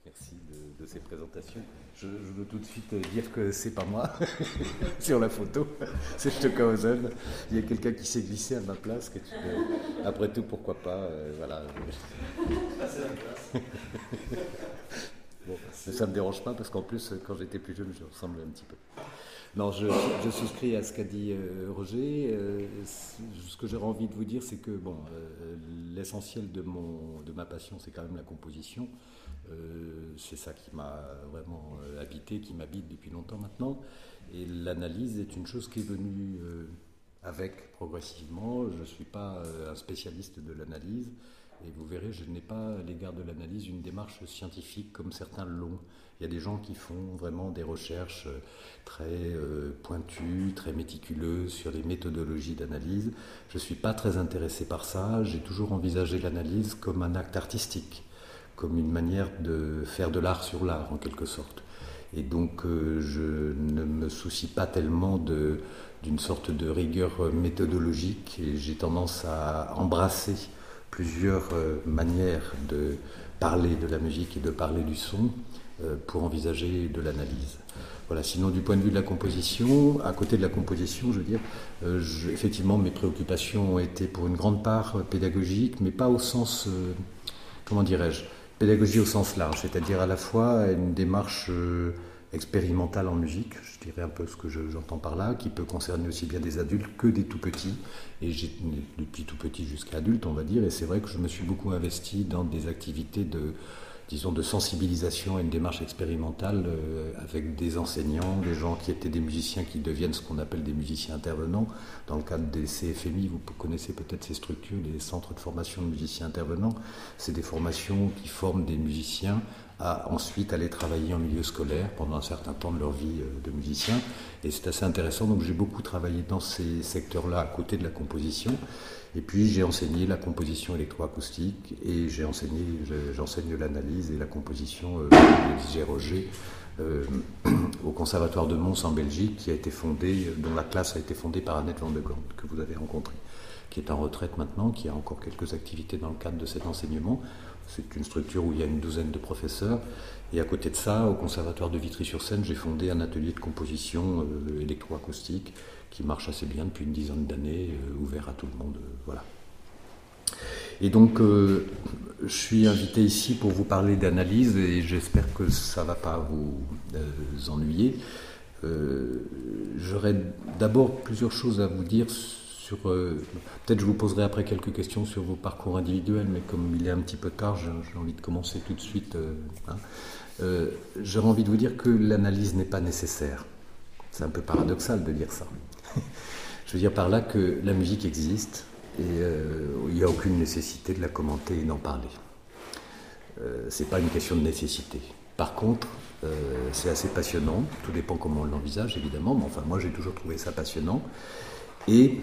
Merci de ces présentations. Je veux tout de suite dire que c'est pas moi sur la photo, c'est Stockhausen. Il y a quelqu'un qui s'est glissé à ma place. Après tout, pourquoi pas, voilà. C'est la classe. Bon, ça ne me dérange pas parce qu'en plus, quand j'étais plus jeune, je ressemblais un petit peu. Non, je souscris à ce qu'a dit Roger. Ce que j'aurais envie de vous dire, c'est que bon, l'essentiel de ma passion, c'est quand même la composition. C'est ça qui m'a vraiment habité, qui m'habite depuis longtemps maintenant. Et l'analyse est une chose qui est venue avec progressivement. Je ne suis pas un spécialiste de l'analyse. Et vous verrez, je n'ai pas à l'égard de l'analyse une démarche scientifique comme certains l'ont. Il y a des gens qui font vraiment des recherches très pointues, très méticuleuses sur les méthodologies d'analyse. Je ne suis pas très intéressé par ça. J'ai toujours envisagé l'analyse comme un acte artistique, comme une manière de faire de l'art sur l'art, en quelque sorte. Et donc, je ne me soucie pas tellement d'une sorte de rigueur méthodologique. Et j'ai tendance à embrasser plusieurs manières de parler de la musique et de parler du son pour envisager de l'analyse. Voilà. Sinon, du point de vue de la composition, à côté de la composition, je veux dire, effectivement, mes préoccupations ont été pour une grande part pédagogiques, mais pas au sens, comment dirais-je, pédagogie au sens large, c'est-à-dire à la fois une démarche expérimentale en musique, je dirais un peu ce que j'entends par là, qui peut concerner aussi bien des adultes que des tout petits, et j'ai depuis tout petit jusqu'à adulte, on va dire, et c'est vrai que je me suis beaucoup investi dans des activités de sensibilisation à une démarche expérimentale avec des enseignants, des gens qui étaient des musiciens qui deviennent ce qu'on appelle des musiciens intervenants. Dans le cadre des CFMI, vous connaissez peut-être ces structures, les centres de formation de musiciens intervenants. C'est des formations qui forment des musiciens à ensuite aller travailler en milieu scolaire pendant un certain temps de leur vie de musicien. Et c'est assez intéressant. Donc j'ai beaucoup travaillé dans ces secteurs-là à côté de la composition. Et puis j'ai enseigné la composition électroacoustique et j'enseigne l'analyse et la composition, comme disait Roger, au Conservatoire de Mons en Belgique, dont la classe a été fondée par Annette Van de Gand, que vous avez rencontrée, qui est en retraite maintenant, qui a encore quelques activités dans le cadre de cet enseignement. C'est une structure où il y a une douzaine de professeurs. Et à côté de ça, au Conservatoire de Vitry-sur-Seine, j'ai fondé un atelier de composition électroacoustique qui marche assez bien depuis une dizaine d'années, ouvert à tout le monde. Voilà. Et donc, je suis invité ici pour vous parler d'analyse et j'espère que ça ne va pas vous ennuyer. J'aurais d'abord plusieurs choses à vous dire peut-être je vous poserai après quelques questions sur vos parcours individuels, mais comme il est un petit peu tard, j'ai envie de commencer tout de suite. J'aurais envie de vous dire que l'analyse n'est pas nécessaire. C'est un peu paradoxal de dire ça. Je veux dire par là que la musique existe et il n'y a aucune nécessité de la commenter et d'en parler. C'est pas une question de nécessité. Par contre, c'est assez passionnant. Tout dépend comment on l'envisage, évidemment. Mais enfin, moi, j'ai toujours trouvé ça passionnant. Et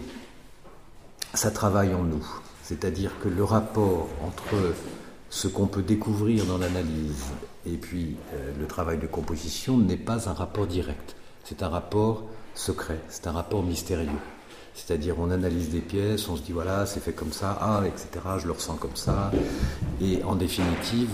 ça travaille en nous. C'est-à-dire que le rapport entre ce qu'on peut découvrir dans l'analyse et puis le travail de composition n'est pas un rapport direct. C'est un rapport secret, c'est un rapport mystérieux. C'est-à-dire on analyse des pièces, on se dit voilà, c'est fait comme ça, etc., je le ressens comme ça. Et en définitive,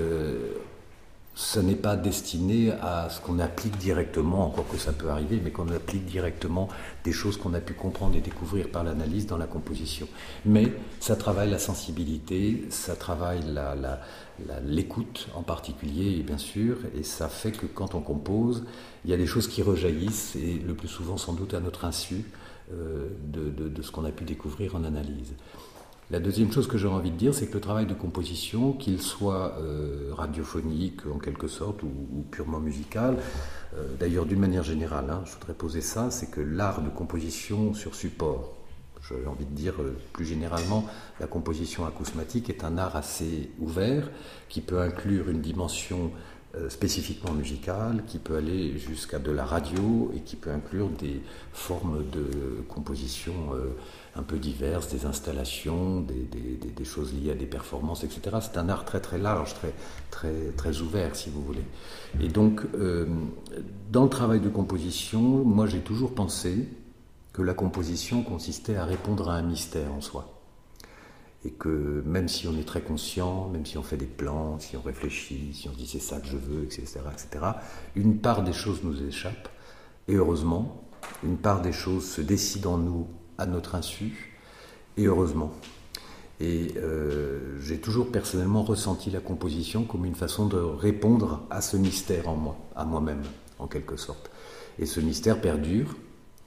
ça n'est pas destiné à ce qu'on applique directement, encore que ça peut arriver, mais qu'on applique directement des choses qu'on a pu comprendre et découvrir par l'analyse dans la composition. Mais ça travaille la sensibilité, ça travaille l'écoute en particulier, bien sûr, et ça fait que quand on compose, il y a des choses qui rejaillissent, et le plus souvent sans doute à notre insu, de ce qu'on a pu découvrir en analyse. La deuxième chose que j'ai envie de dire, c'est que le travail de composition, qu'il soit radiophonique en quelque sorte ou purement musical, d'ailleurs d'une manière générale, je voudrais poser ça, c'est que l'art de composition sur support, j'ai envie de dire plus généralement, la composition acousmatique est un art assez ouvert qui peut inclure une dimension spécifiquement musicale, qui peut aller jusqu'à de la radio et qui peut inclure des formes de composition un peu diverses, des installations, des choses liées à des performances, etc. C'est un art très très large, très ouvert, si vous voulez. Et donc, dans le travail de composition, moi j'ai toujours pensé que la composition consistait à répondre à un mystère en soi. Et que même si on est très conscient, même si on fait des plans, si on réfléchit, si on se dit c'est ça que je veux, etc., une part des choses nous échappe. Et heureusement, une part des choses se décide en nous à notre insu. Et heureusement. Et j'ai toujours personnellement ressenti la composition comme une façon de répondre à ce mystère en moi, à moi-même, en quelque sorte. Et ce mystère perdure.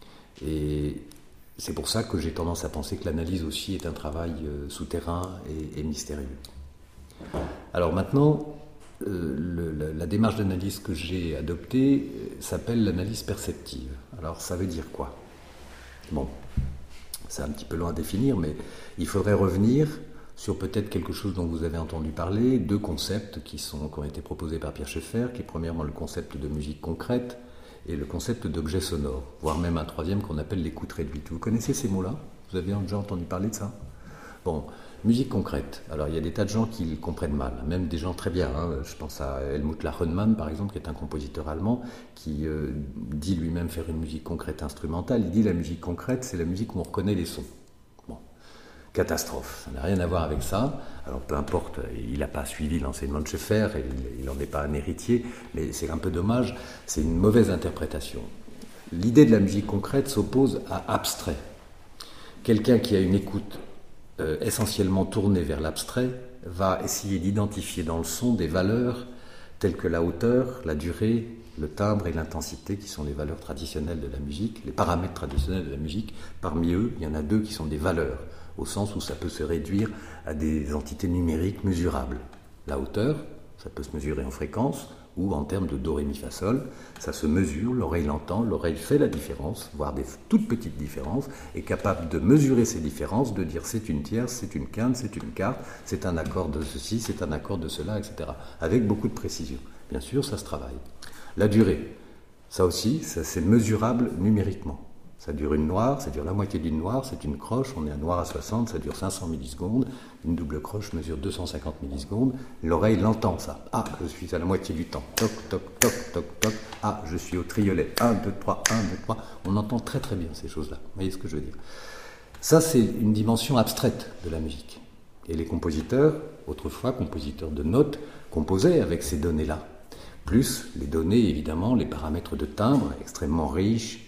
Et c'est pour ça que j'ai tendance à penser que l'analyse aussi est un travail souterrain et mystérieux. Alors maintenant, la démarche d'analyse que j'ai adoptée s'appelle l'analyse perceptive. Alors ça veut dire quoi? Bon, c'est un petit peu long à définir, mais il faudrait revenir sur peut-être quelque chose dont vous avez entendu parler, deux concepts qui ont été proposés par Pierre Schaeffer, qui est premièrement le concept de musique concrète, et le concept d'objet sonore, voire même un troisième qu'on appelle l'écoute réduite. Vous connaissez ces mots-là? Vous avez déjà entendu parler de ça? Bon, musique concrète. Alors il y a des tas de gens qui le comprennent mal, même des gens très bien. Je pense à Helmut Lachenmann, par exemple, qui est un compositeur allemand, qui dit lui-même faire une musique concrète instrumentale. Il dit la musique concrète, c'est la musique où on reconnaît les sons. Catastrophe, ça n'a rien à voir avec ça. Alors peu importe, il n'a pas suivi l'enseignement de Schaeffer, il n'en est pas un héritier, mais c'est un peu dommage, c'est une mauvaise interprétation. L'idée de la musique concrète s'oppose à abstrait. Quelqu'un qui a une écoute essentiellement tournée vers l'abstrait va essayer d'identifier dans le son des valeurs telles que la hauteur, la durée, le timbre et l'intensité, qui sont les valeurs traditionnelles de la musique, les paramètres traditionnels de la musique. Parmi eux, il y en a deux qui sont des valeurs, au sens où ça peut se réduire à des entités numériques mesurables. La hauteur, ça peut se mesurer en fréquence, ou en termes de do, ré, mi, fa, sol, ça se mesure, l'oreille l'entend, l'oreille fait la différence, voire des toutes petites différences, est capable de mesurer ces différences, de dire c'est une tierce, c'est une quinte, c'est une quarte, c'est un accord de ceci, c'est un accord de cela, etc. Avec beaucoup de précision. Bien sûr, ça se travaille. La durée, ça aussi, ça c'est mesurable numériquement. Ça dure une noire, ça dure la moitié d'une noire, c'est une croche, on est un noir à 60, ça dure 500 millisecondes, une double croche mesure 250 millisecondes, l'oreille l'entend ça. Ah, je suis à la moitié du temps, toc, toc, toc, toc, toc, ah, je suis au triolet, 1, 2, 3, 1, 2, 3, on entend très très bien ces choses-là, vous voyez ce que je veux dire. Ça c'est une dimension abstraite de la musique. Et les compositeurs, autrefois compositeurs de notes, composaient avec ces données-là. Plus les données, évidemment, les paramètres de timbre, extrêmement riches,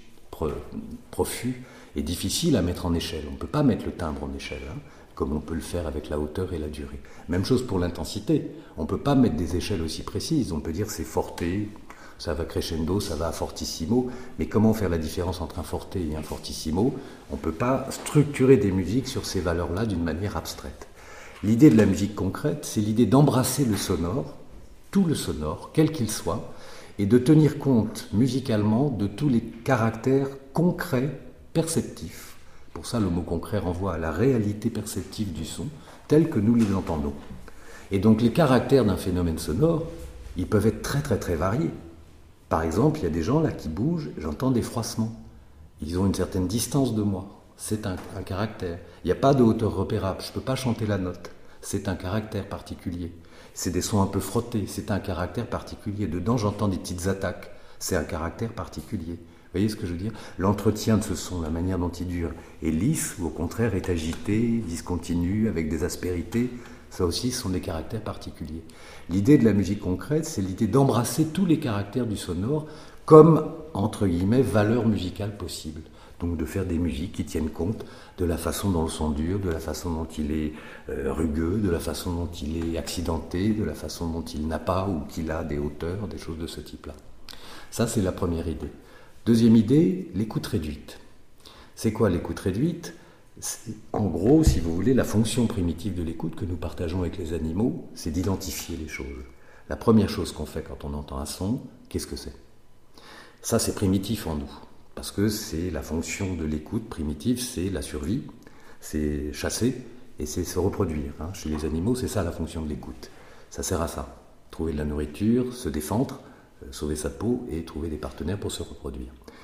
profus et difficile à mettre en échelle. On ne peut pas mettre le timbre en échelle, comme on peut le faire avec la hauteur et la durée. Même chose pour l'intensité. On ne peut pas mettre des échelles aussi précises. On peut dire c'est forte, ça va crescendo, ça va à fortissimo. Mais comment faire la différence entre un forte et un fortissimo? On ne peut pas structurer des musiques sur ces valeurs-là d'une manière abstraite. L'idée de la musique concrète, c'est l'idée d'embrasser le sonore, tout le sonore, quel qu'il soit, et de tenir compte musicalement de tous les caractères concrets, perceptifs. Pour ça, le mot concret renvoie à la réalité perceptive du son, tel que nous les entendons. Et donc les caractères d'un phénomène sonore, ils peuvent être très très très variés. Par exemple, il y a des gens là qui bougent, j'entends des froissements. Ils ont une certaine distance de moi. C'est un caractère. Il n'y a pas de hauteur repérable, je ne peux pas chanter la note. C'est un caractère particulier. C'est des sons un peu frottés, c'est un caractère particulier. Dedans, j'entends des petites attaques, c'est un caractère particulier. Vous voyez ce que je veux dire? L'entretien de ce son, la manière dont il dure, est lisse ou au contraire est agité, discontinu, avec des aspérités. Ça aussi, ce sont des caractères particuliers. L'idée de la musique concrète, c'est l'idée d'embrasser tous les caractères du sonore comme, entre guillemets, valeur musicale possible. Donc de faire des musiques qui tiennent compte de la façon dont le son dure, de la façon dont il est rugueux, de la façon dont il est accidenté, de la façon dont il n'a pas ou qu'il a des hauteurs, des choses de ce type-là. Ça, c'est la première idée. Deuxième idée, l'écoute réduite. C'est quoi l'écoute réduite? C'est, en gros, si vous voulez, la fonction primitive de l'écoute que nous partageons avec les animaux, c'est d'identifier les choses. La première chose qu'on fait quand on entend un son, qu'est-ce que c'est? Ça, c'est primitif en nous. Parce que c'est la fonction de l'écoute primitive, c'est la survie, c'est chasser et c'est se reproduire. Chez les animaux, c'est ça la fonction de l'écoute. Ça sert à ça. Trouver de la nourriture, se défendre, sauver sa peau et trouver des partenaires pour se reproduire.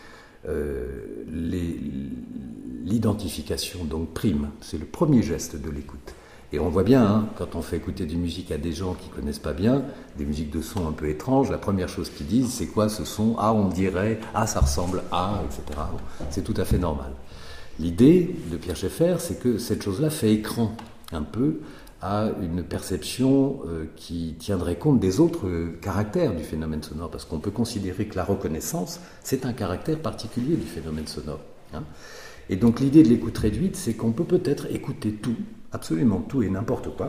L'identification donc prime, c'est le premier geste de l'écoute. Et on voit bien, quand on fait écouter du musique à des gens qui ne connaissent pas bien, des musiques de son un peu étranges, la première chose qu'ils disent, c'est quoi ce son? Ah, on dirait, ah, ça ressemble à, etc. C'est tout à fait normal. L'idée de Pierre Schaeffer, c'est que cette chose-là fait écran. un peu à une perception qui tiendrait compte des autres caractères du phénomène sonore, parce qu'on peut considérer que la reconnaissance, c'est un caractère particulier du phénomène sonore. Hein. Et donc l'idée de l'écoute réduite, c'est qu'on peut peut-être écouter tout, absolument tout et n'importe quoi,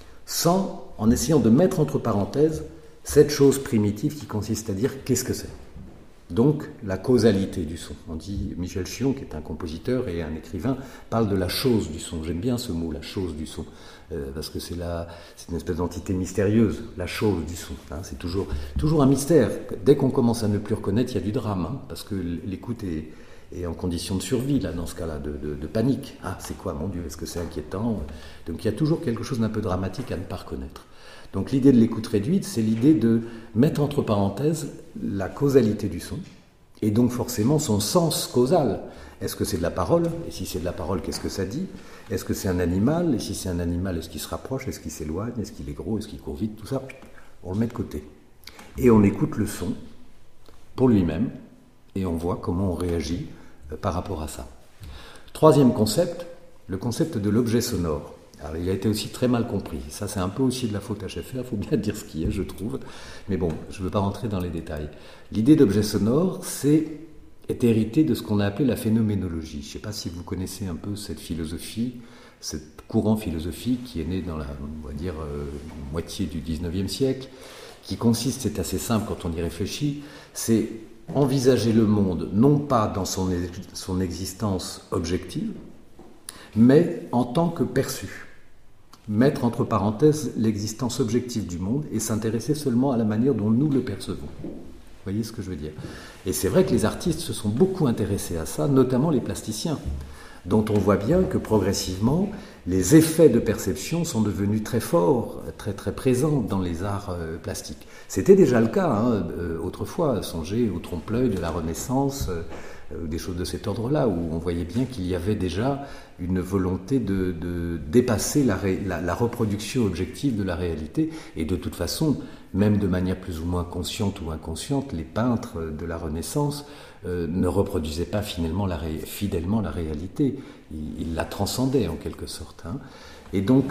en essayant de mettre entre parenthèses cette chose primitive qui consiste à dire qu'est-ce que c'est. Donc, la causalité du son. On dit, Michel Chion, qui est un compositeur et un écrivain, parle de la chose du son. J'aime bien ce mot, la chose du son, parce que c'est une espèce d'entité mystérieuse, la chose du son. Hein, c'est toujours un mystère. Dès qu'on commence à ne plus reconnaître, il y a du drame, hein, parce que l'écoute est en condition de survie, là, dans ce cas-là, de panique. Ah, c'est quoi, mon Dieu, est-ce que c'est inquiétant? Donc, il y a toujours quelque chose d'un peu dramatique à ne pas reconnaître. Donc l'idée de l'écoute réduite, c'est l'idée de mettre entre parenthèses la causalité du son, et donc forcément son sens causal. Est-ce que c'est de la parole? Et si c'est de la parole, qu'est-ce que ça dit? Est-ce que c'est un animal? Et si c'est un animal, est-ce qu'il se rapproche? Est-ce qu'il s'éloigne? Est-ce qu'il est gros? Est-ce qu'il court vite? Tout ça, on le met de côté. Et on écoute le son pour lui-même, et on voit comment on réagit par rapport à ça. Troisième concept, le concept de l'objet sonore. Alors, il a été aussi très mal compris. Ça, c'est un peu aussi de la faute à Schaeffer, il faut bien dire ce qu'il y a, je trouve. Mais bon, je ne veux pas rentrer dans les détails. L'idée d'objet sonore, est héritée de ce qu'on a appelé la phénoménologie. Je ne sais pas si vous connaissez un peu cette philosophie, ce courant philosophique qui est né dans la, on va dire, moitié du 19e siècle, qui consiste, c'est assez simple quand on y réfléchit, c'est envisager le monde non pas dans son existence objective, mais en tant que perçu. Mettre entre parenthèses l'existence objective du monde et s'intéresser seulement à la manière dont nous le percevons. Vous voyez ce que je veux dire? Et c'est vrai que les artistes se sont beaucoup intéressés à ça, notamment les plasticiens, dont on voit bien que progressivement, les effets de perception sont devenus très forts, très très présents dans les arts plastiques. C'était déjà le cas autrefois, songez au trompe-l'œil de la Renaissance, des choses de cet ordre-là, où on voyait bien qu'il y avait déjà une volonté de dépasser la reproduction objective de la réalité. Et de toute façon, même de manière plus ou moins consciente ou inconsciente, les peintres de la Renaissance ne reproduisaient pas fidèlement la réalité. Ils la transcendaient en quelque sorte. Hein. Et donc,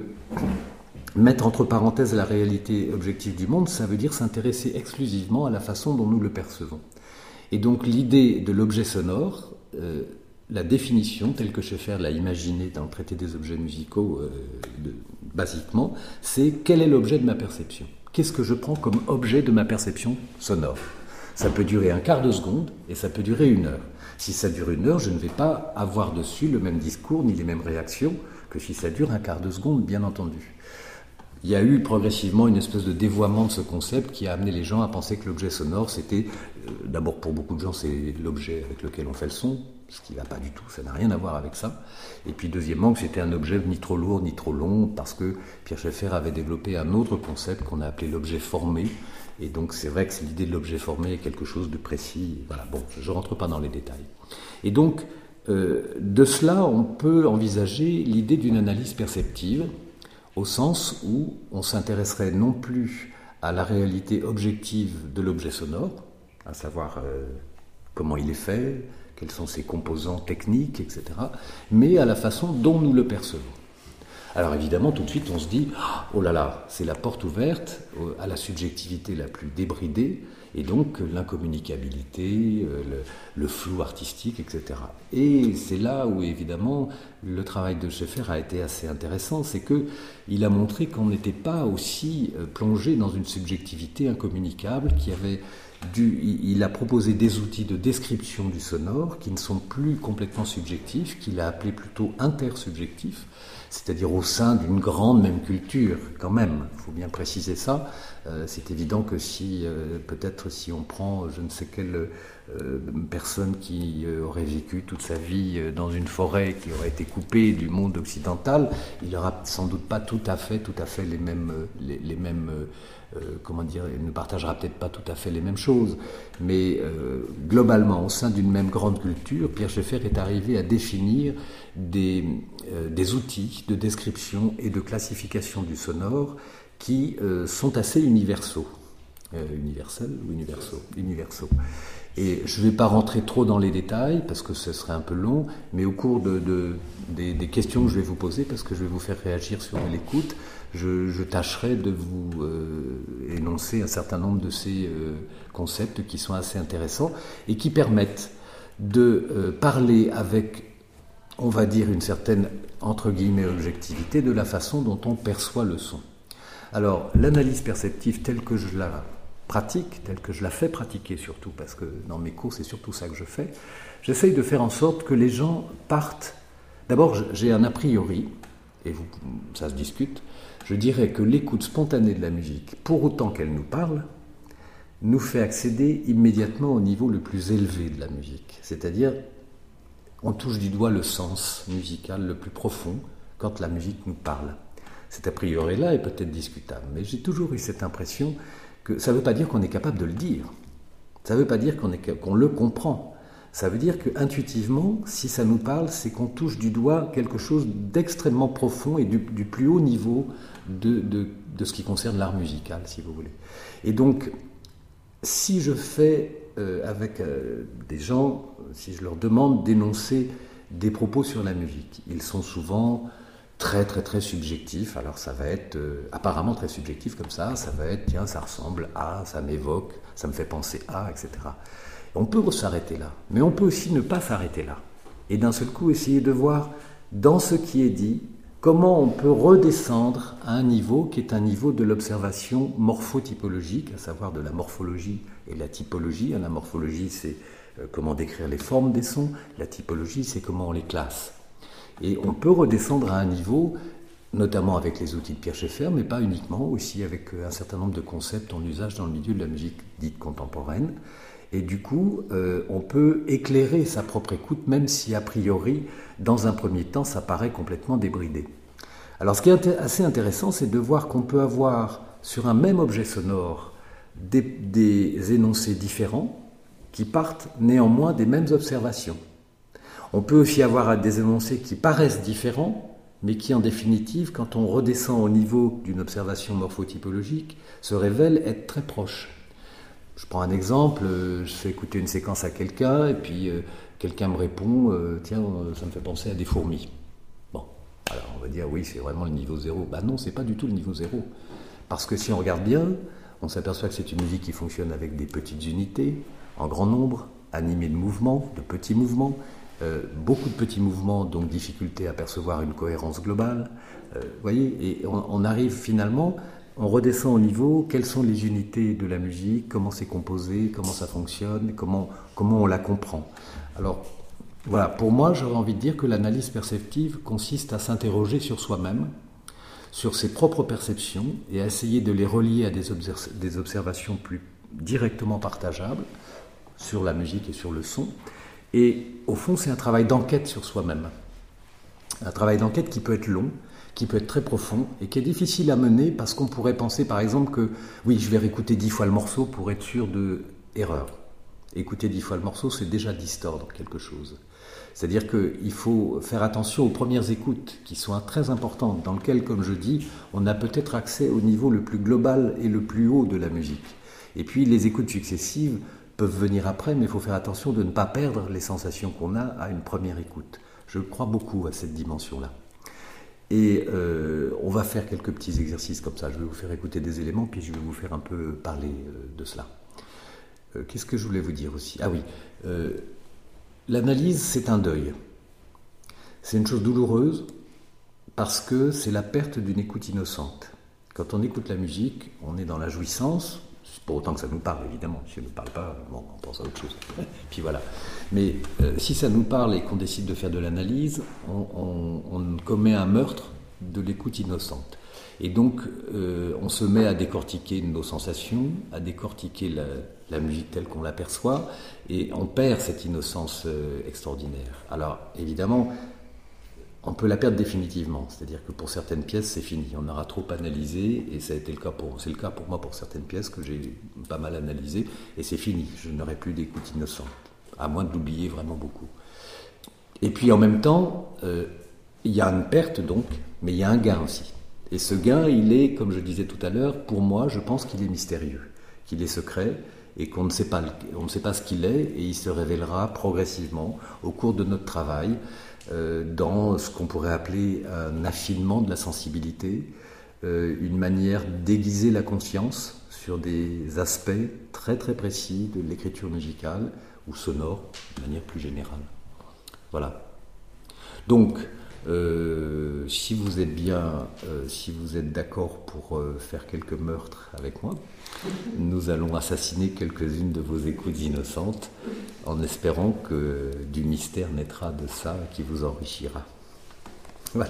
mettre entre parenthèses la réalité objective du monde, ça veut dire s'intéresser exclusivement à la façon dont nous le percevons. Et donc l'idée de l'objet sonore, la définition telle que Schaeffer l'a imaginée dans le traité des objets musicaux, basiquement, c'est quel est l'objet de ma perception? Qu'est-ce que je prends comme objet de ma perception sonore? Ça peut durer un quart de seconde et ça peut durer 1 heure. Si ça dure 1 heure, je ne vais pas avoir dessus le même discours ni les mêmes réactions que si ça dure un quart de seconde, bien entendu. Il y a eu progressivement une espèce de dévoiement de ce concept qui a amené les gens à penser que l'objet sonore, c'était, d'abord pour beaucoup de gens, c'est l'objet avec lequel on fait le son, ce qui ne va pas du tout, ça n'a rien à voir avec ça. Et puis deuxièmement, que c'était un objet ni trop lourd ni trop long, parce que Pierre Schaeffer avait développé un autre concept qu'on a appelé l'objet formé. Et donc c'est vrai que l'idée de l'objet formé est quelque chose de précis. Voilà, bon, je ne rentre pas dans les détails. Et donc, de cela, on peut envisager l'idée d'une analyse perceptive, au sens où on s'intéresserait non plus à la réalité objective de l'objet sonore, à savoir comment il est fait, quels sont ses composants techniques, etc., mais à la façon dont nous le percevons. Alors évidemment, tout de suite, on se dit « Oh là là, c'est la porte ouverte à la subjectivité la plus débridée, et donc l'incommunicabilité, le flou artistique, etc. » Et c'est là où, évidemment, le travail de Schaeffer a été assez intéressant, c'est qu'il a montré qu'on n'était pas aussi plongé dans une subjectivité incommunicable, il a proposé des outils de description du sonore qui ne sont plus complètement subjectifs, qu'il a appelés plutôt intersubjectifs, c'est-à-dire au sein d'une grande même culture, quand même, il faut bien préciser ça. C'est évident que peut-être si on prend je ne sais quelle personne qui aurait vécu toute sa vie dans une forêt, qui aurait été coupée du monde occidental, il n'aura sans doute pas tout à fait les mêmes il ne partagera peut-être pas tout à fait les mêmes choses, mais globalement, au sein d'une même grande culture, Pierre Schaeffer est arrivé à définir des outils de description et de classification du sonore qui sont assez universaux. universels ou universaux. Et je ne vais pas rentrer trop dans les détails parce que ce serait un peu long, mais au cours des questions que je vais vous poser, parce que je vais vous faire réagir sur l'écoute, je tâcherai de vous énoncer un certain nombre de ces concepts qui sont assez intéressants et qui permettent de parler avec, on va dire, une certaine, entre guillemets, objectivité de la façon dont on perçoit le son. Alors, l'analyse perceptive telle que je la pratique, telle que je la fais pratiquer surtout, parce que dans mes cours, c'est surtout ça que je fais, j'essaye de faire en sorte que les gens partent. D'abord, j'ai un a priori, et ça se discute, je dirais que l'écoute spontanée de la musique, pour autant qu'elle nous parle, nous fait accéder immédiatement au niveau le plus élevé de la musique. C'est-à-dire, on touche du doigt le sens musical le plus profond quand la musique nous parle. Cet a priori-là est peut-être discutable, mais j'ai toujours eu cette impression que ça ne veut pas dire qu'on est capable de le dire. Ça ne veut pas dire qu'on le comprend. Ça veut dire qu'intuitivement, si ça nous parle, c'est qu'on touche du doigt quelque chose d'extrêmement profond et du plus haut niveau de ce qui concerne l'art musical, si vous voulez. Et donc, si je fais avec des gens, si je leur demande d'énoncer des propos sur la musique, ils sont souvent très très très subjectif. Alors ça va être apparemment très subjectif comme ça va être tiens, ça ressemble à, ça m'évoque, ça me fait penser à, etc. On peut s'arrêter là, mais on peut aussi ne pas s'arrêter là et d'un seul coup essayer de voir dans ce qui est dit comment on peut redescendre à un niveau qui est un niveau de l'observation morphotypologique, à savoir de la morphologie et de la typologie. La morphologie, c'est comment décrire les formes des sons, la typologie, c'est comment on les classe. Et on peut redescendre à un niveau, notamment avec les outils de Pierre Schaeffer, mais pas uniquement, aussi avec un certain nombre de concepts en usage dans le milieu de la musique dite contemporaine. Et du coup, on peut éclairer sa propre écoute, même si a priori, dans un premier temps, ça paraît complètement débridé. Alors ce qui est assez intéressant, c'est de voir qu'on peut avoir sur un même objet sonore des énoncés différents qui partent néanmoins des mêmes observations. On peut aussi avoir des énoncés qui paraissent différents, mais qui en définitive, quand on redescend au niveau d'une observation morphotypologique, se révèlent être très proches. Je prends un exemple, je fais écouter une séquence à quelqu'un, et puis quelqu'un me répond « Tiens, ça me fait penser à des fourmis ». Bon, alors on va dire « Oui, c'est vraiment le niveau zéro ». Ben non, c'est pas du tout le niveau zéro. Parce que si on regarde bien, on s'aperçoit que c'est une musique qui fonctionne avec des petites unités, en grand nombre, animées de mouvements, de petits mouvements, beaucoup de petits mouvements, donc difficulté à percevoir une cohérence globale. Voyez, et on arrive finalement, on redescend au niveau, quelles sont les unités de la musique, comment c'est composé, comment ça fonctionne, comment on la comprend. Alors voilà, pour moi, j'aurais envie de dire que l'analyse perceptive consiste à s'interroger sur soi-même, sur ses propres perceptions, et à essayer de les relier à des observations plus directement partageables sur la musique et sur le son. Et au fond, c'est un travail d'enquête sur soi-même. Un travail d'enquête qui peut être long, qui peut être très profond et qui est difficile à mener parce qu'on pourrait penser par exemple que oui, je vais réécouter 10 fois le morceau pour être sûr de erreur. Écouter 10 fois le morceau, c'est déjà distordre quelque chose. C'est-à-dire qu'il faut faire attention aux premières écoutes qui sont très importantes, dans lesquelles, comme je dis, on a peut-être accès au niveau le plus global et le plus haut de la musique. Et puis les écoutes successives peuvent venir après, mais il faut faire attention de ne pas perdre les sensations qu'on a à une première écoute. Je crois beaucoup à cette dimension-là. Et on va faire quelques petits exercices comme ça. Je vais vous faire écouter des éléments, puis je vais vous faire un peu parler de cela. Qu'est-ce que je voulais vous dire aussi ? Ah oui, l'analyse, c'est un deuil. C'est une chose douloureuse parce que c'est la perte d'une écoute innocente. Quand on écoute la musique, on est dans la jouissance, pour autant que ça nous parle, évidemment. Si ça ne nous parle pas, bon, on pense à autre chose. Puis voilà. Mais si ça nous parle et qu'on décide de faire de l'analyse, on commet un meurtre de l'écoute innocente. Et donc, on se met à décortiquer nos sensations, à décortiquer la musique telle qu'on l'aperçoit, et on perd cette innocence extraordinaire. Alors, évidemment, on peut la perdre définitivement, c'est-à-dire que pour certaines pièces, c'est fini. On aura trop analysé, et ça a été c'est le cas pour moi pour certaines pièces que j'ai pas mal analysées, et c'est fini. Je n'aurai plus d'écoute innocente, à moins de l'oublier vraiment beaucoup. Et puis en même temps, il y a une perte donc, mais il y a un gain aussi. Et ce gain, il est, comme je disais tout à l'heure, pour moi, je pense qu'il est mystérieux. qu'il est secret et qu'on ne sait pas, on ne sait pas ce qu'il est, et il se révélera progressivement au cours de notre travail dans ce qu'on pourrait appeler un affinement de la sensibilité, une manière d'aiguiser la conscience sur des aspects très très précis de l'écriture musicale ou sonore de manière plus générale. Voilà. Donc, si vous êtes bien, si vous êtes d'accord pour faire quelques meurtres avec moi, nous allons assassiner quelques-unes de vos écoutes innocentes en espérant que du mystère naîtra de ça qui vous enrichira. Voilà.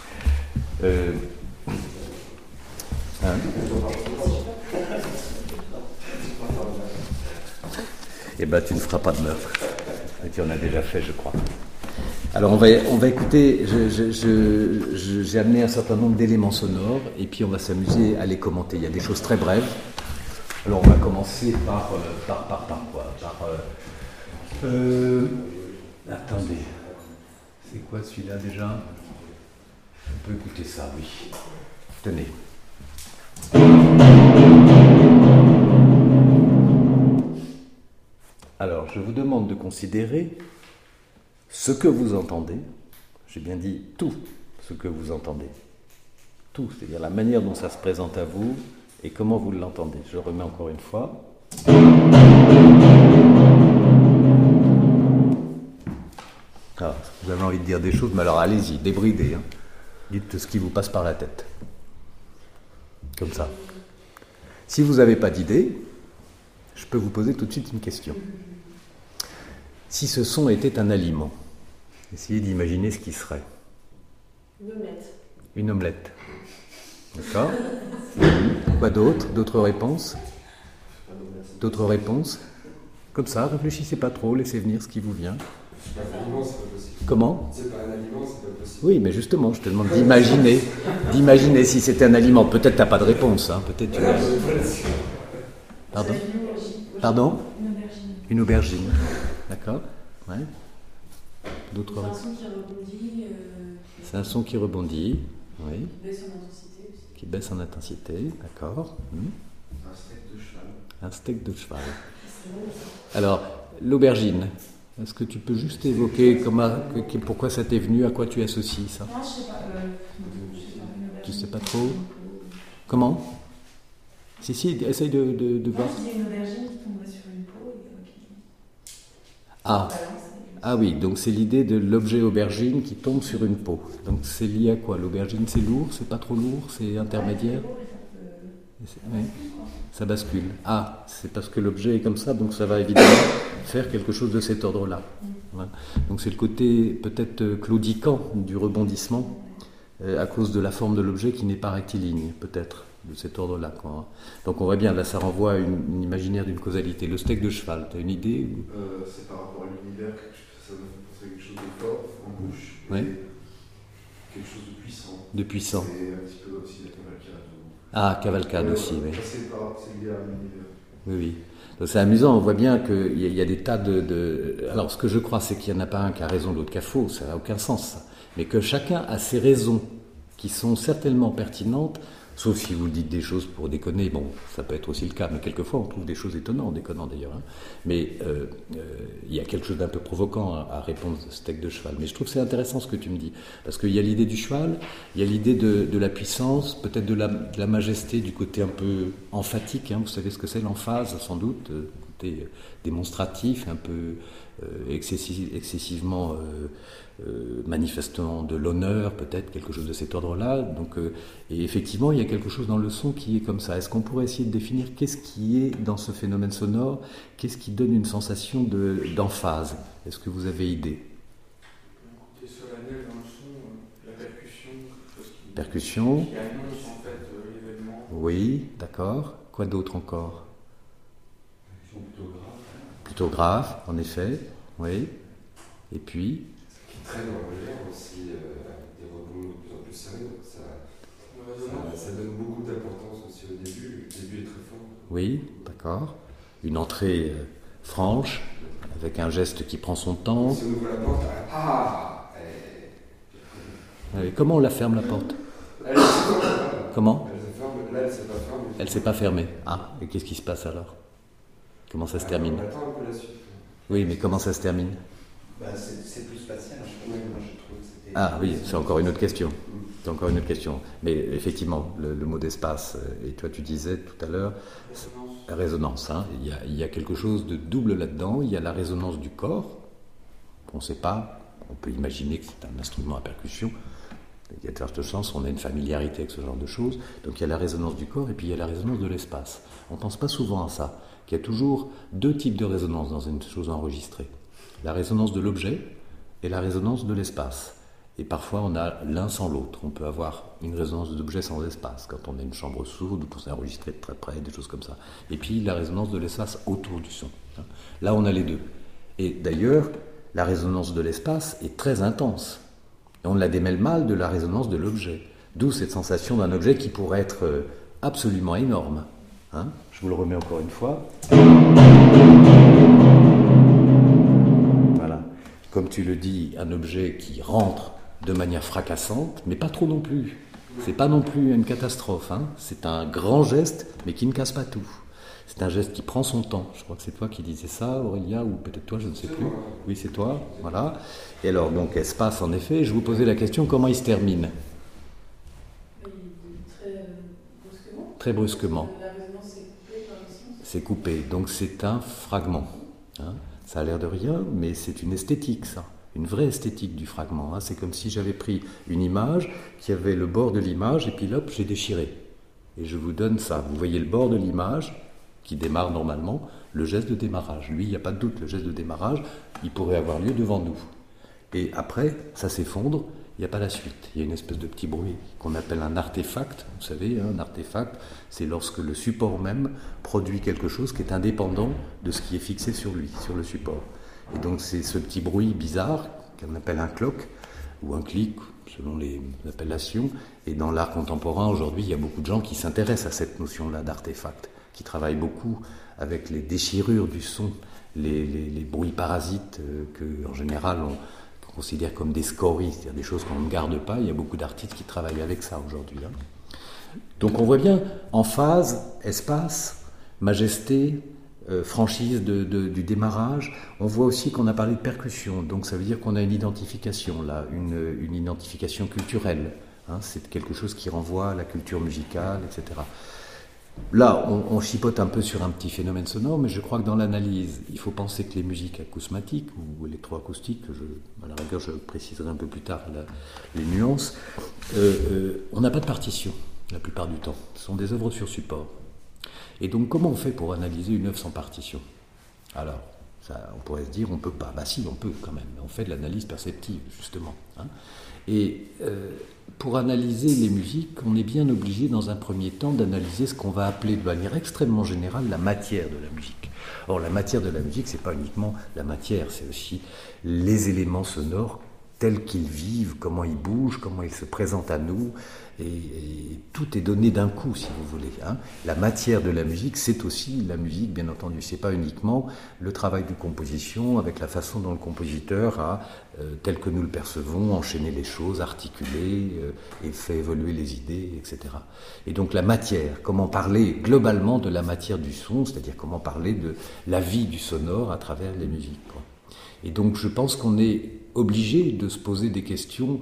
Eh bien, tu ne feras pas de meurtre. Tu en as déjà fait, je crois. Alors, on va écouter. J'ai amené un certain nombre d'éléments sonores et puis on va s'amuser à les commenter. Il y a des choses très brèves. Alors, on va commencer par quoi? Attendez. C'est quoi celui-là déjà? On peut écouter ça, oui. Tenez. Alors, je vous demande de considérer ce que vous entendez. J'ai bien dit tout ce que vous entendez. Tout, c'est-à-dire la manière dont ça se présente à vous et comment vous l'entendez. Je remets encore une fois. Alors, vous avez envie de dire des choses, mais alors allez-y, débridez. Hein. Dites ce qui vous passe par la tête. Comme ça. Si vous n'avez pas d'idée, je peux vous poser tout de suite une question. Si ce son était un aliment, essayez d'imaginer ce qui serait. Une omelette. Une omelette. D'accord. Quoi d'autre? D'autres réponses? D'autres réponses? Comme ça, réfléchissez pas trop, laissez venir ce qui vous vient. C'est pas un aliment, c'est pas possible. Comment? C'est pas un aliment, c'est pas possible. Oui, mais justement, je te demande d'imaginer si c'était un aliment. Peut-être t'as pas de réponse, hein. Peut-être tu as... Pardon? Pardon? Une aubergine. Une aubergine. D'accord. Ouais. D'autres C'est un réponses? son qui rebondit. C'est un son qui rebondit. Oui. Qui baisse en intensité aussi. Qui baisse en intensité. D'accord. Un steak de cheval. Un steak de cheval. C'est bon, ça. Alors, l'aubergine. Est-ce que tu peux juste évoquer pourquoi ça t'est venu, à quoi tu associes ça? Non, je sais pas. Je sais pas. Une aubergine. Tu sais pas trop? Comment? Si, essaye de voir. Moi, je dis une aubergine qui tomberait sur une peau et qui Ah. balance. Ah oui, donc c'est l'idée de l'objet aubergine qui tombe sur une peau. Donc c'est lié à quoi? L'aubergine, c'est lourd, c'est pas trop lourd, c'est intermédiaire? Oui. Ça bascule. Ah, c'est parce que l'objet est comme ça, donc ça va évidemment faire quelque chose de cet ordre-là. Voilà. Donc c'est le côté peut-être claudiquant du rebondissement à cause de la forme de l'objet qui n'est pas rectiligne, peut-être, de cet ordre-là. Quoi. Donc on voit bien, là ça renvoie à une imaginaire d'une causalité. Le steak de cheval, tu as une idée ou... C'est par rapport à l'univers, ça me fait penser à quelque chose de fort en bouche. Oui. Quelque chose de puissant. De puissant. C'est un petit peu aussi la cavalcade. Ah, cavalcade aussi, oui. C'est lié à l'univers. Oui, oui. Donc c'est amusant, on voit bien qu'il y a des tas de... Alors ce que je crois, c'est qu'il n'y en a pas un qui a raison, l'autre qui a faux, ça n'a aucun sens, ça. Mais que chacun a ses raisons qui sont certainement pertinentes, sauf si vous dites des choses pour déconner, bon, ça peut être aussi le cas, mais quelquefois on trouve des choses étonnantes, en déconnant d'ailleurs. Hein. Mais il y a quelque chose d'un peu provoquant à répondre à steak de cheval. Mais je trouve que c'est intéressant ce que tu me dis, parce qu'il y a l'idée du cheval, il y a l'idée de la puissance, peut-être de la majesté, du côté un peu emphatique, hein. Vous savez ce que c'est l'emphase, sans doute, côté démonstratif, un peu excessivement manifestant de l'honneur, peut-être quelque chose de cet ordre-là. Donc, et effectivement, il y a quelque chose dans le son qui est comme ça. Est-ce qu'on pourrait essayer de définir qu'est-ce qui est dans ce phénomène sonore, qu'est-ce qui donne une sensation d'emphase? Est-ce que vous avez idée? C'est solennel dans le son, la percussion, quelque chose qui Percussion. qui annonce en fait l'événement. Oui, d'accord. Quoi d'autre encore? Plutôt grave. Plutôt grave, en effet. Oui. Et puis Qui traîne dans l'air aussi, avec des rebonds de plus en plus sérieux. Ça donne beaucoup d'importance aussi au début. Le début est très fort. oui, d'accord. Une entrée franche, avec un geste qui prend son temps. Si on ouvre la porte, Comment on la ferme, la porte? Elle se ferme. Comment? Elle se ferme. Là, elle ne s'est pas ferme. Elle s'est pas fermée. Ah, et qu'est-ce qui se passe alors? Comment ça se termine? On attend un peu la suite. Oui, mais comment ça se termine? C'est plus spatial, je trouve que c'était... Ah oui, c'est encore une autre question. C'est encore une autre question. Mais effectivement, le mot d'espace, et toi tu disais tout à l'heure, résonance. Hein, il y a quelque chose de double là-dedans. Il y a la résonance du corps. On ne sait pas, on peut imaginer que c'est un instrument à percussion. Il y a de fortes chances, on a une familiarité avec ce genre de choses. Donc il y a la résonance du corps et puis il y a la résonance de l'espace. On ne pense pas souvent à ça, qu'il y a toujours deux types de résonance dans une chose enregistrée. La résonance de l'objet et la résonance de l'espace. Et parfois on a l'un sans l'autre. On peut avoir une résonance d'objet sans espace, quand on a une chambre sourde ou qu'on s'est enregistré de très près, des choses comme ça. Et puis la résonance de l'espace autour du son. Là on a les deux. Et d'ailleurs, la résonance de l'espace est très intense. Et on la démêle mal de la résonance de l'objet. D'où cette sensation d'un objet qui pourrait être absolument énorme. Hein? Je vous le remets encore une fois. Voilà. Comme tu le dis, un objet qui rentre de manière fracassante, mais pas trop non plus. C'est pas non plus une catastrophe. Hein? C'est un grand geste, mais qui ne casse pas tout. C'est un geste qui prend son temps. Je crois que c'est toi qui disais ça, Aurélia, ou peut-être toi, je ne sais plus. Oui, c'est toi, voilà. Et alors, donc, espace, en effet. Je vous posais la question, comment il se termine? Très brusquement. Très brusquement. La résonance est coupée par le son. C'est coupé, donc c'est un fragment. Hein. Ça a l'air de rien, mais c'est une esthétique, ça. Une vraie esthétique du fragment. Hein. C'est comme si j'avais pris une image, qui avait le bord de l'image, et puis hop, j'ai déchiré. Et je vous donne ça. Vous voyez le bord de l'image, qui démarre normalement, le geste de démarrage. Lui, il n'y a pas de doute, le geste de démarrage, il pourrait avoir lieu devant nous. Et après, ça s'effondre, il n'y a pas la suite. Il y a une espèce de petit bruit qu'on appelle un artefact. Vous savez, un artefact, c'est lorsque le support même produit quelque chose qui est indépendant de ce qui est fixé sur lui, sur le support. Et donc c'est ce petit bruit bizarre qu'on appelle un cloc, ou un clic, selon les appellations. Et dans l'art contemporain, aujourd'hui, il y a beaucoup de gens qui s'intéressent à cette notion-là d'artefact, qui travaillent beaucoup avec les déchirures du son, les bruits parasites que, en général, on considère comme des scories, c'est-à-dire des choses qu'on ne garde pas. Il y a beaucoup d'artistes qui travaillent avec ça aujourd'hui. Hein. Donc on voit bien, en phase, espace, majesté, franchise du démarrage. On voit aussi qu'on a parlé de percussion, donc ça veut dire qu'on a une identification là, une identification culturelle. Hein, c'est quelque chose qui renvoie à la culture musicale, etc. Là, on chipote un peu sur un petit phénomène sonore, mais je crois que dans l'analyse, il faut penser que les musiques acousmatiques ou électroacoustiques, à la rigueur je préciserai un peu plus tard les nuances, on n'a pas de partition la plupart du temps. Ce sont des œuvres sur support. Et donc comment on fait pour analyser une œuvre sans partition? Alors, ça, on pourrait se dire, on ne peut pas. Bah si, on peut quand même. On fait de l'analyse perceptive, justement. Hein. Et pour analyser les musiques, on est bien obligé, dans un premier temps, d'analyser ce qu'on va appeler de manière extrêmement générale la matière de la musique. Or, la matière de la musique, c'est pas uniquement la matière, c'est aussi les éléments sonores tels qu'ils vivent, comment ils bougent, comment ils se présentent à nous, et tout est donné d'un coup, si vous voulez. Hein. La matière de la musique, c'est aussi la musique, bien entendu. C'est pas uniquement le travail de composition, avec la façon dont le compositeur a, tel que nous le percevons, enchaîné les choses, articulé, et fait évoluer les idées, etc. Et donc la matière, comment parler globalement de la matière du son, c'est-à-dire comment parler de la vie du sonore à travers les musiques, quoi. Et donc je pense qu'on est obligé de se poser des questions,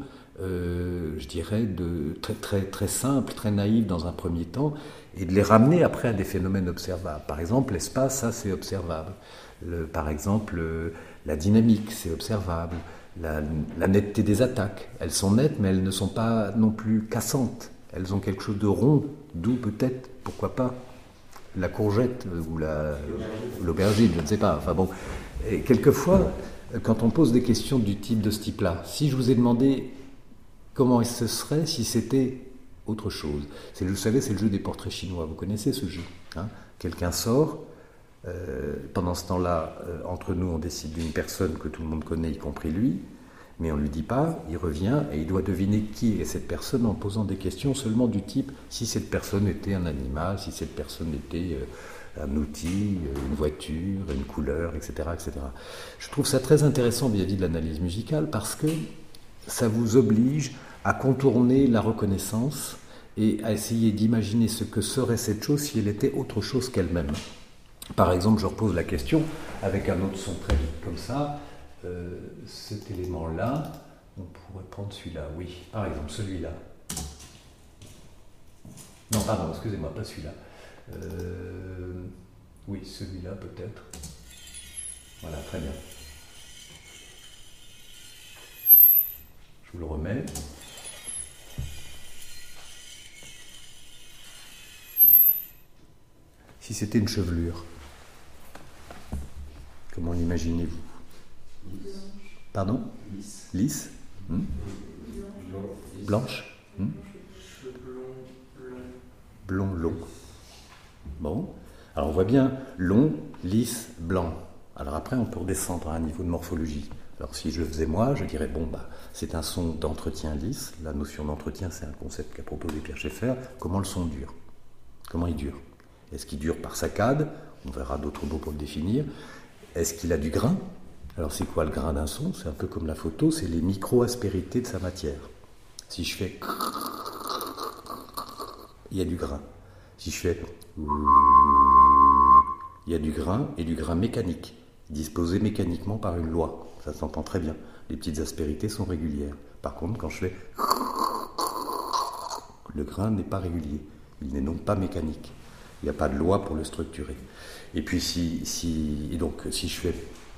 je dirais, très simples, très naïves dans un premier temps, et de les ramener après à des phénomènes observables. Par exemple, l'espace, ça c'est observable. Par exemple, la dynamique, c'est observable. La netteté des attaques, elles sont nettes, mais elles ne sont pas non plus cassantes. Elles ont quelque chose de rond, d'où peut-être, pourquoi pas, la courgette ou l'aubergine, je ne sais pas. Enfin bon, et quelquefois, quand on pose des questions de ce type-là, si je vous ai demandé comment ce serait si c'était autre chose, vous savez, c'est le jeu des portraits chinois, vous connaissez ce jeu, hein? Quelqu'un sort, pendant ce temps-là, entre nous, on décide d'une personne que tout le monde connaît, y compris lui, mais on ne lui dit pas, il revient et il doit deviner qui est cette personne en posant des questions seulement du type si cette personne était un animal, si cette personne était un outil, une voiture, une couleur, etc., etc. Je trouve ça très intéressant vis-à-vis de l'analyse musicale parce que ça vous oblige à contourner la reconnaissance et à essayer d'imaginer ce que serait cette chose si elle était autre chose qu'elle-même. Par exemple, je repose la question avec un autre son très vite, comme ça. Cet élément-là, on pourrait prendre celui-là, oui. Par exemple, celui-là. Non, pardon, excusez-moi, pas celui-là. Oui, celui-là peut-être. Voilà, très bien. Je vous le remets. Si c'était une chevelure, comment l'imaginez-vous? Pardon? Lisse. Lisse? Blanche? Blond, long. Bon. Alors on voit bien long, lisse, blanc. Alors après on peut redescendre à un niveau de morphologie. Alors si je le faisais moi, je dirais bon bah c'est un son d'entretien lisse. La notion d'entretien c'est un concept qu'a proposé Pierre Schaeffer. Comment le son dure? Comment il dure? Est-ce qu'il dure par saccade? On verra d'autres mots pour le définir. Est-ce qu'il a du grain? Alors c'est quoi le grain d'un son? C'est un peu comme la photo, c'est les micro-aspérités de sa matière. Si je fais il y a du grain. Si je fais il y a du grain et du grain mécanique, disposé mécaniquement par une loi. Ça s'entend très bien. Les petites aspérités sont régulières. Par contre, quand je fais le grain n'est pas régulier. Il n'est donc pas mécanique. Il n'y a pas de loi pour le structurer. Et puis si je fais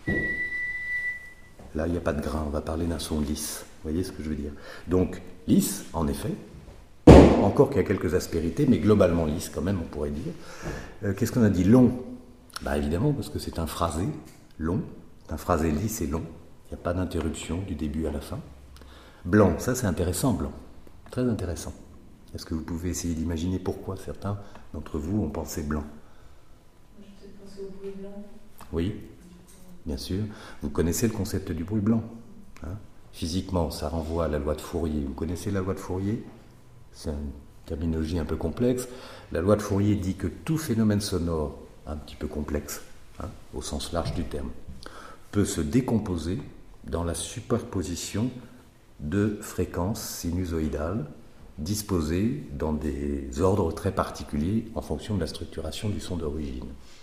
là, il n'y a pas de grain. On va parler d'un son lisse. Vous voyez ce que je veux dire? Donc lisse, en effet. Encore qu'il y a quelques aspérités, mais globalement lisse quand même, on pourrait dire. Qu'est-ce qu'on a dit? Long. Bah évidemment, parce que c'est un phrasé long, un phrasé lisse et long. Il n'y a pas d'interruption du début à la fin. Blanc, ça c'est intéressant, blanc. Très intéressant. Est-ce que vous pouvez essayer d'imaginer pourquoi certains d'entre vous ont pensé blanc? J'ai peut-être pensé au bruit blanc. Oui, bien sûr. Vous connaissez le concept du bruit blanc, hein? Physiquement, ça renvoie à la loi de Fourier. Vous connaissez la loi de Fourier? C'est une terminologie un peu complexe. La loi de Fourier dit que tout phénomène sonore, un petit peu complexe, hein, au sens large du terme, peut se décomposer dans la superposition de fréquences sinusoïdales disposées dans des ordres très particuliers en fonction de la structuration du son d'origine.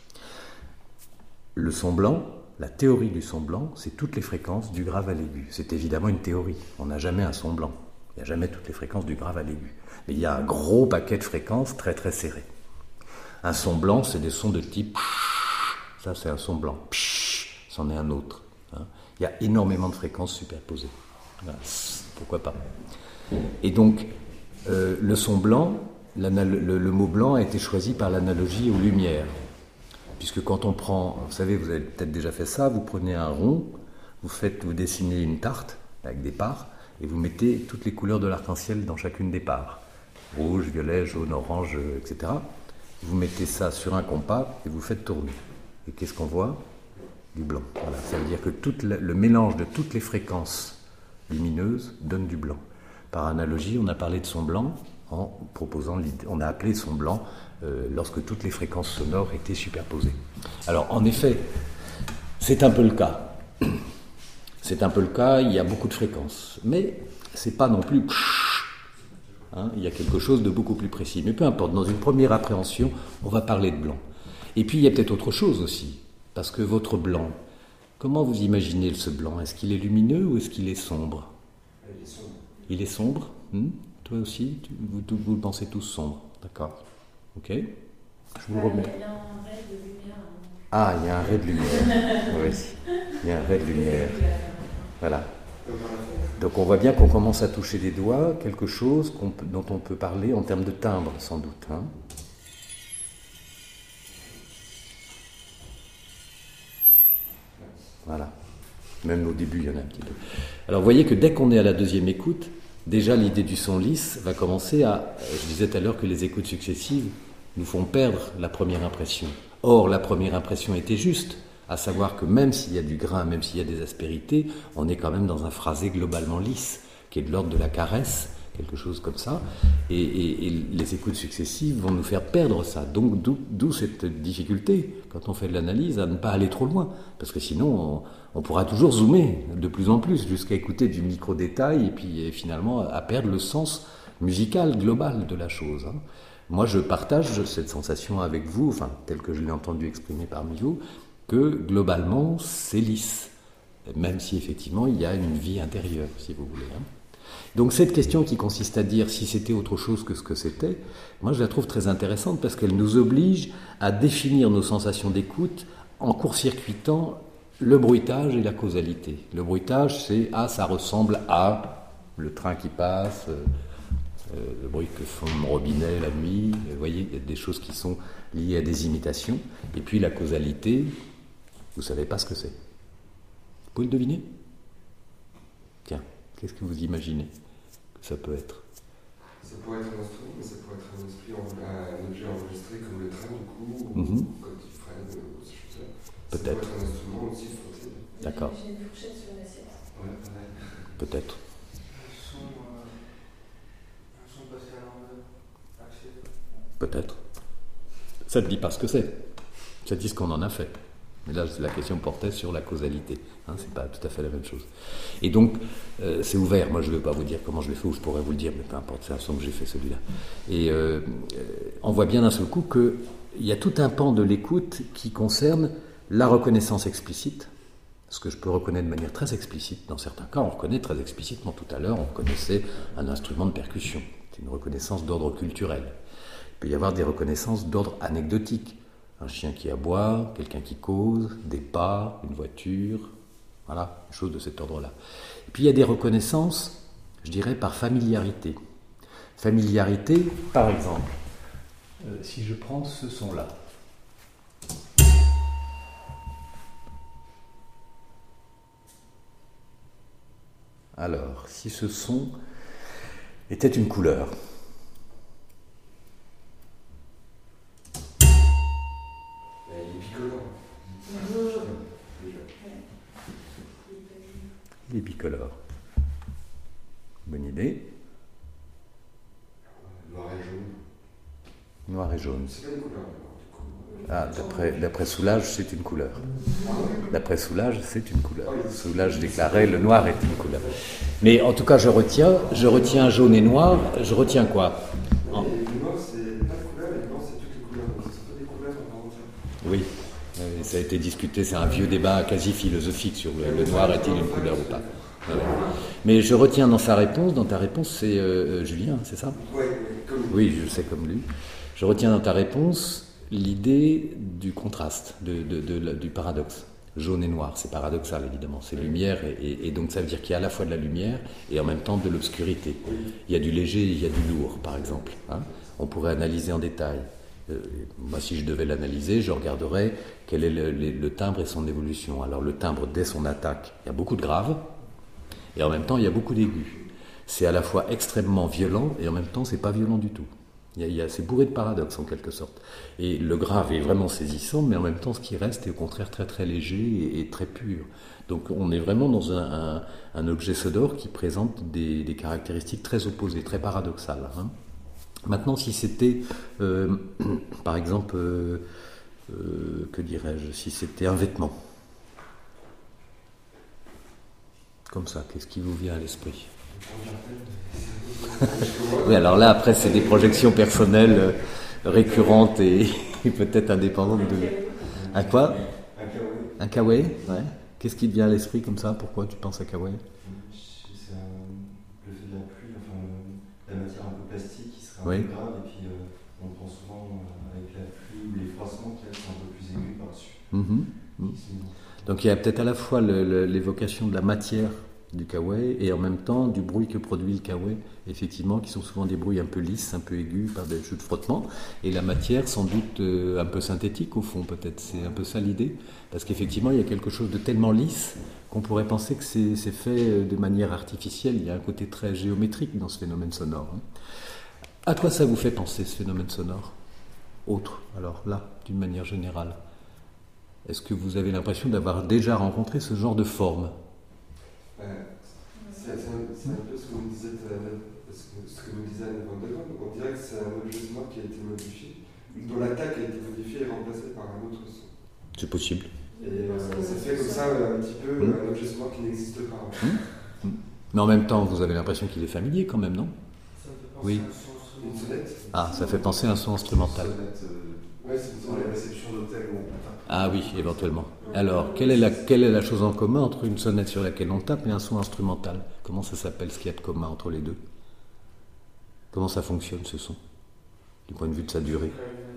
Le son blanc, la théorie du son blanc, c'est toutes les fréquences du grave à l'aigu. C'est évidemment une théorie. On n'a jamais un son blanc. Il n'y a jamais toutes les fréquences du grave à l'aigu. Mais il y a un gros paquet de fréquences très très serré. Un son blanc, c'est des sons de type ça c'est un son blanc. C'en est un autre. Hein. Il y a énormément de fréquences superposées. Voilà. Pourquoi pas? Et donc, le son blanc, le mot blanc a été choisi par l'analogie aux lumières. Puisque quand on prend, vous savez, vous avez peut-être déjà fait ça, vous prenez un rond, vous dessinez une tarte avec des parts, et vous mettez toutes les couleurs de l'arc-en-ciel dans chacune des parts. Rouge, violet, jaune, orange, etc. Vous mettez ça sur un compas et vous faites tourner. Et qu'est-ce qu'on voit? Du blanc. Voilà. Ça veut dire que le mélange de toutes les fréquences lumineuses donne du blanc. Par analogie, on a parlé de son blanc en proposant l'idée, on a appelé son blanc lorsque toutes les fréquences sonores étaient superposées. Alors, en effet, c'est un peu le cas. C'est un peu le cas, il y a beaucoup de fréquences. Mais c'est pas non plus... Hein, il y a quelque chose de beaucoup plus précis. Mais peu importe, dans une première appréhension, on va parler de blanc. Et puis, il y a peut-être autre chose aussi. Parce que votre blanc, comment vous imaginez ce blanc? Est-ce qu'il est lumineux ou est-ce qu'il est sombre? Il est sombre. Il est sombre? Toi aussi? Vous le pensez tous sombre? D'accord. Ok. Je vous le remets. Il y a un ray de lumière. Ah, il y a un ray de lumière. Oui, il y a un ray de lumière. Voilà. Donc on voit bien qu'on commence à toucher des doigts quelque chose dont on peut parler en termes de timbre, sans doute. Hein. Voilà. Même au début, il y en a un petit peu. Alors vous voyez que dès qu'on est à la deuxième écoute, déjà l'idée du son lisse va commencer à... Je disais tout à l'heure que les écoutes successives nous font perdre la première impression. Or, la première impression était juste, à savoir que même s'il y a du grain, même s'il y a des aspérités, on est quand même dans un phrasé globalement lisse, qui est de l'ordre de la caresse, quelque chose comme ça, et les écoutes successives vont nous faire perdre ça. Donc d'où cette difficulté, quand on fait de l'analyse, à ne pas aller trop loin, parce que sinon on pourra toujours zoomer de plus en plus, jusqu'à écouter du micro-détail, et puis finalement à perdre le sens musicale, globale de la chose. Hein. Moi, je partage cette sensation avec vous, enfin, telle que je l'ai entendu exprimer parmi vous, que globalement, c'est lisse, même si effectivement, il y a une vie intérieure, si vous voulez. Hein. Donc cette question qui consiste à dire si c'était autre chose que ce que c'était, moi je la trouve très intéressante parce qu'elle nous oblige à définir nos sensations d'écoute en court-circuitant le bruitage et la causalité. Le bruitage, c'est « ah, ça ressemble à le train qui passe, le bruit que font mon robinet la nuit », vous voyez, il y a des choses qui sont liées à des imitations. Et puis la causalité, vous ne savez pas ce que c'est. Vous pouvez le deviner ? Tiens, qu'est-ce que vous imaginez que ça peut être ? Ça pourrait être un instrument, mais ça pourrait être un objet enregistré comme le train, du coup, ou quand il freine, ou ces choses-là. Peut-être. Ça pourrait être un instrument aussi frotter. D'accord. J'ai une fourchette sur l'assiette. Ouais, pareil. Peut-être. Un son passé à l'envers. Peut-être. Ça ne dit pas ce que c'est. Ça dit ce qu'on en a fait. Mais là, la question portait sur la causalité. Hein, c'est pas tout à fait la même chose. Et donc, c'est ouvert. Moi, je ne vais pas vous dire comment je l'ai fait, ou je pourrais vous le dire, mais peu importe, c'est un son que j'ai fait, celui-là. Et on voit bien d'un seul coup qu'il y a tout un pan de l'écoute qui concerne la reconnaissance explicite, ce que je peux reconnaître de manière très explicite. Dans certains cas, on reconnaît très explicitement. Tout à l'heure, on reconnaissait un instrument de percussion. C'est une reconnaissance d'ordre culturel. Il peut y avoir des reconnaissances d'ordre anecdotique. Un chien qui aboie, quelqu'un qui cause, des pas, une voiture, voilà, des choses de cet ordre-là. Et puis il y a des reconnaissances, je dirais, par familiarité. Familiarité, par exemple, si je prends ce son-là. Alors, si ce son était une couleur, il est bicolore. Bonne idée. Noir et jaune. Noir et jaune. C'est pas une couleur, du coup. Ah, d'après Soulage, c'est une couleur. D'après Soulage, c'est une couleur. Soulage déclarait le noir est une couleur. Mais en tout cas, je retiens jaune et noir. Je retiens quoi ? Le noir, c'est pas de couleur, et le blanc, c'est toutes les couleurs. Donc, ce sont pas des couleurs en part entière. Oui. Ça a été discuté, c'est un vieux débat quasi philosophique sur le noir est-il une couleur ou pas. Ouais. Mais je retiens dans ta réponse c'est Julien, c'est ça ? Comme lui. Oui, je sais comme lui. Je retiens dans ta réponse l'idée du contraste, du paradoxe. Jaune et noir, c'est paradoxal évidemment, c'est lumière et donc ça veut dire qu'il y a à la fois de la lumière et en même temps de l'obscurité. Il y a du léger et il y a du lourd par exemple. Hein. On pourrait analyser en détail. Moi, si je devais l'analyser, je regarderais quel est le timbre et son évolution. Alors, le timbre, dès son attaque, il y a beaucoup de graves, et en même temps, il y a beaucoup d'aigus. C'est à la fois extrêmement violent, et en même temps, c'est pas violent du tout. C'est bourré de paradoxes, en quelque sorte. Et le grave est vraiment saisissant, mais en même temps, ce qui reste est au contraire très très léger et très pur. Donc, on est vraiment dans un objet sonore qui présente des caractéristiques très opposées, très paradoxales. Hein. Maintenant, si c'était, par exemple, que dirais-je, si c'était un vêtement, comme ça, qu'est-ce qui vous vient à l'esprit ? Oui, alors là, après, c'est des projections personnelles récurrentes et peut-être indépendantes de... Un quoi ? Un kawaii, ouais. Qu'est-ce qui te vient à l'esprit comme ça ? Pourquoi tu penses à kawaii ? C'est le fait de la pluie, enfin, la matière un peu plastique qui serait Oui. un peu grave, et puis on prend souvent avec la pluie ou les froissements qui sont un peu plus aigus par-dessus. Donc il y a peut-être à la fois l'évocation de la matière du kawaii et en même temps du bruit que produit le kawaii, effectivement, qui sont souvent des bruits un peu lisses, un peu aigus par des jeux de frottement, et la matière sans doute un peu synthétique au fond, peut-être, c'est un peu ça l'idée, parce qu'effectivement il y a quelque chose de tellement lisse qu'on pourrait penser que c'est fait de manière artificielle. Il y a un côté très géométrique dans ce phénomène sonore. À quoi ça vous fait penser ce phénomène sonore ? Autre, alors là, d'une manière générale. Est-ce que vous avez l'impression d'avoir déjà rencontré ce genre de forme ? C'est un peu ce que nous disait Anne Van der Ven. On dirait que c'est un objet sonore qui a été modifié, dont l'attaque a été modifiée et remplacée par un autre son. C'est possible. Et ça fait comme ça un petit peu un objet sonore qui n'existe pas. Mais en même temps, vous avez l'impression qu'il est familier quand même, non ? Ça me fait Oui. Une sonnette. Ah, ça fait penser à un son instrumental. Ouais, c'est une Dans les sonnette. réceptions d'hôtel où on tape. Ah oui, éventuellement. Alors, quelle est la chose en commun entre une sonnette sur laquelle on tape et un son instrumental? Comment ça s'appelle, ce qu'il y a de commun entre les deux? Comment ça fonctionne, ce son, du point de vue de sa durée?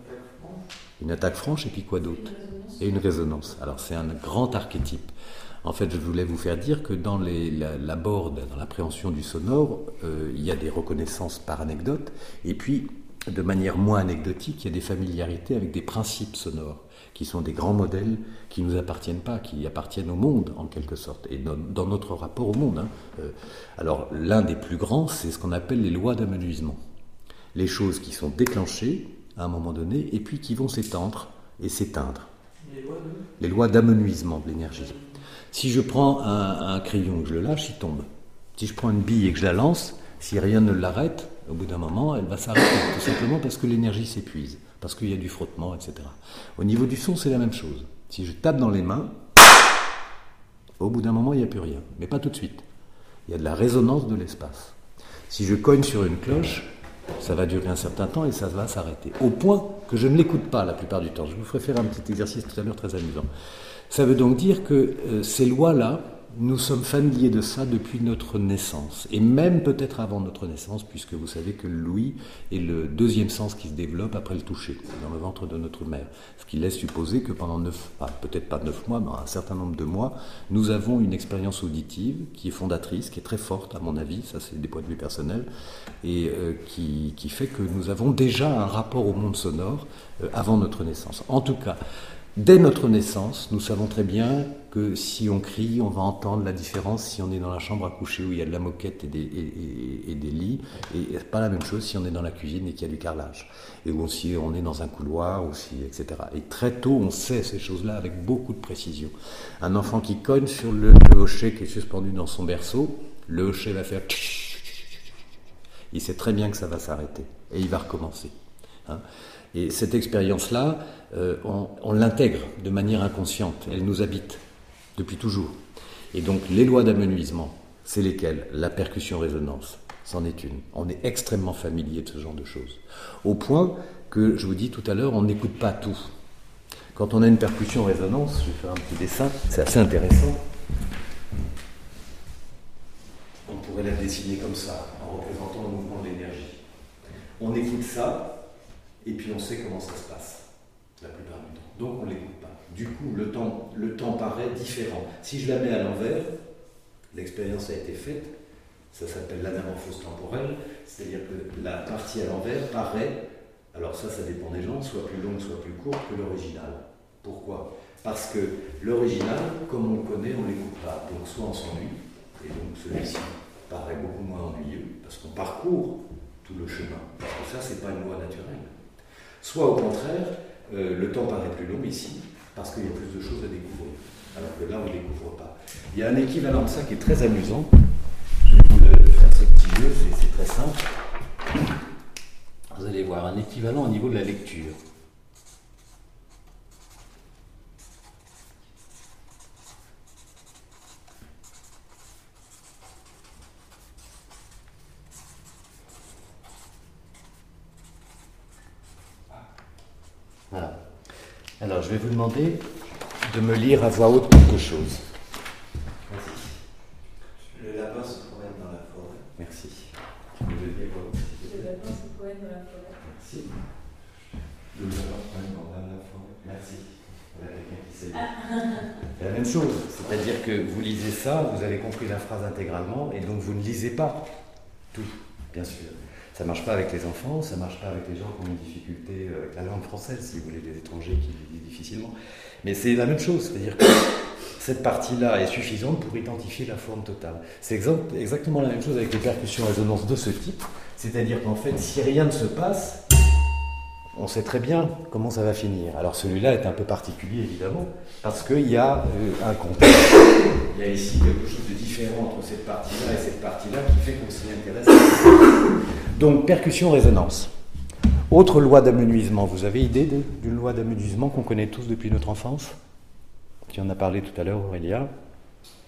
Une attaque franche, et puis quoi d'autre? Et une résonance. Alors, c'est un grand archétype. En fait, je voulais vous faire dire que dans la board, dans l'appréhension du sonore, il y a des reconnaissances par anecdote, et puis, de manière moins anecdotique, il y a des familiarités avec des principes sonores, qui sont des grands modèles qui ne nous appartiennent pas, qui appartiennent au monde, en quelque sorte, et dans notre rapport au monde. Alors, l'un des plus grands, c'est ce qu'on appelle les lois d'amenuisement. Les choses qui sont déclenchées à un moment donné, et puis qui vont s'étendre et s'éteindre. Les lois d'amenuisement de l'énergie. Si je prends un crayon et que je le lâche, il tombe. Si je prends une bille et que je la lance, si rien ne l'arrête, au bout d'un moment, elle va s'arrêter, tout simplement parce que l'énergie s'épuise, parce qu'il y a du frottement, etc. Au niveau du son, c'est la même chose. Si je tape dans les mains, au bout d'un moment, il n'y a plus rien. Mais pas tout de suite. Il y a de la résonance de l'espace. Si je cogne sur une cloche, ça va durer un certain temps et ça va s'arrêter. Au point que je ne l'écoute pas la plupart du temps. Je vous ferai faire un petit exercice tout à l'heure très amusant. Ça veut donc dire que ces lois-là, nous sommes familiers de ça depuis notre naissance, et même peut-être avant notre naissance, puisque vous savez que l'ouïe est le deuxième sens qui se développe après le toucher, dans le ventre de notre mère. Ce qui laisse supposer que pendant peut-être pas 9 mois, mais un certain nombre de mois, nous avons une expérience auditive qui est fondatrice, qui est très forte à mon avis, ça c'est des points de vue personnels, et qui fait que nous avons déjà un rapport au monde sonore avant notre naissance. En tout cas, dès notre naissance, nous savons très bien que si on crie, on va entendre la différence si on est dans la chambre à coucher où il y a de la moquette et des lits, et c'est pas la même chose si on est dans la cuisine et qu'il y a du carrelage, et ou si on est dans un couloir, etc. Et très tôt, on sait ces choses-là avec beaucoup de précision. Un enfant qui cogne sur le hochet qui est suspendu dans son berceau, le hochet va faire... Il sait très bien que ça va s'arrêter, et il va recommencer. Et cette expérience-là, on l'intègre de manière inconsciente, elle nous habite depuis toujours. Et donc les lois d'amenuisement, c'est lesquelles? La percussion-résonance, c'en est une. On est extrêmement familier de ce genre de choses. Au point que, je vous dis tout à l'heure, on n'écoute pas tout. Quand on a une percussion-résonance, je vais faire un petit dessin, c'est assez intéressant. On pourrait la dessiner comme ça, en représentant le mouvement de l'énergie. On écoute ça, et puis on sait comment ça se passe, la plupart du temps. Donc on ne l'écoute pas. Du coup, le temps paraît différent. Si je la mets à l'envers, l'expérience a été faite, ça s'appelle l'anamorphose temporelle, c'est-à-dire que la partie à l'envers paraît, alors ça dépend des gens, soit plus longue, soit plus courte que l'original. Pourquoi? Parce que l'original, comme on le connaît, on ne l'écoute pas. Donc soit on s'ennuie, et donc celui-ci paraît beaucoup moins ennuyeux, parce qu'on parcourt tout le chemin. Parce que ça, c'est pas une loi naturelle. Soit au contraire, le temps paraît plus long ici, parce qu'il y a plus de choses à découvrir, alors que là, on ne découvre pas. Il y a un équivalent de ça qui est très amusant. Je vais vous faire ce petit jeu, c'est très simple. Vous allez voir un équivalent au niveau de la lecture. Voilà. Alors, je vais vous demander de me lire à voix haute quelque chose. Vas-y. Le lapin se promène dans la forêt. Merci. Tu peux le lire à voix haute. Le lapin se promène dans la forêt. Merci. Le lapin se promène dans la forêt. Merci. Voilà quelqu'un qui sait lire. C'est la même chose. C'est-à-dire que vous lisez ça, vous avez compris la phrase intégralement, et donc vous ne lisez pas tout, bien sûr. Ça ne marche pas avec les enfants, ça ne marche pas avec les gens qui ont une difficulté avec la langue française, si vous voulez, des étrangers qui lisent difficilement. Mais c'est la même chose, c'est-à-dire que cette partie-là est suffisante pour identifier la forme totale. C'est exactement la même chose avec les percussions-résonances de ce type, c'est-à-dire qu'en fait, si rien ne se passe, on sait très bien comment ça va finir. Alors celui-là est un peu particulier, évidemment, parce qu'il y a un contexte. Il y a ici quelque chose de différent entre cette partie-là et cette partie-là qui fait qu'on s'y intéresse. Donc, percussion-résonance. Autre loi d'amenuisement. Vous avez idée d'une loi d'amenuisement qu'on connaît tous depuis notre enfance? Tu en as parlé tout à l'heure, Aurélia. Moi,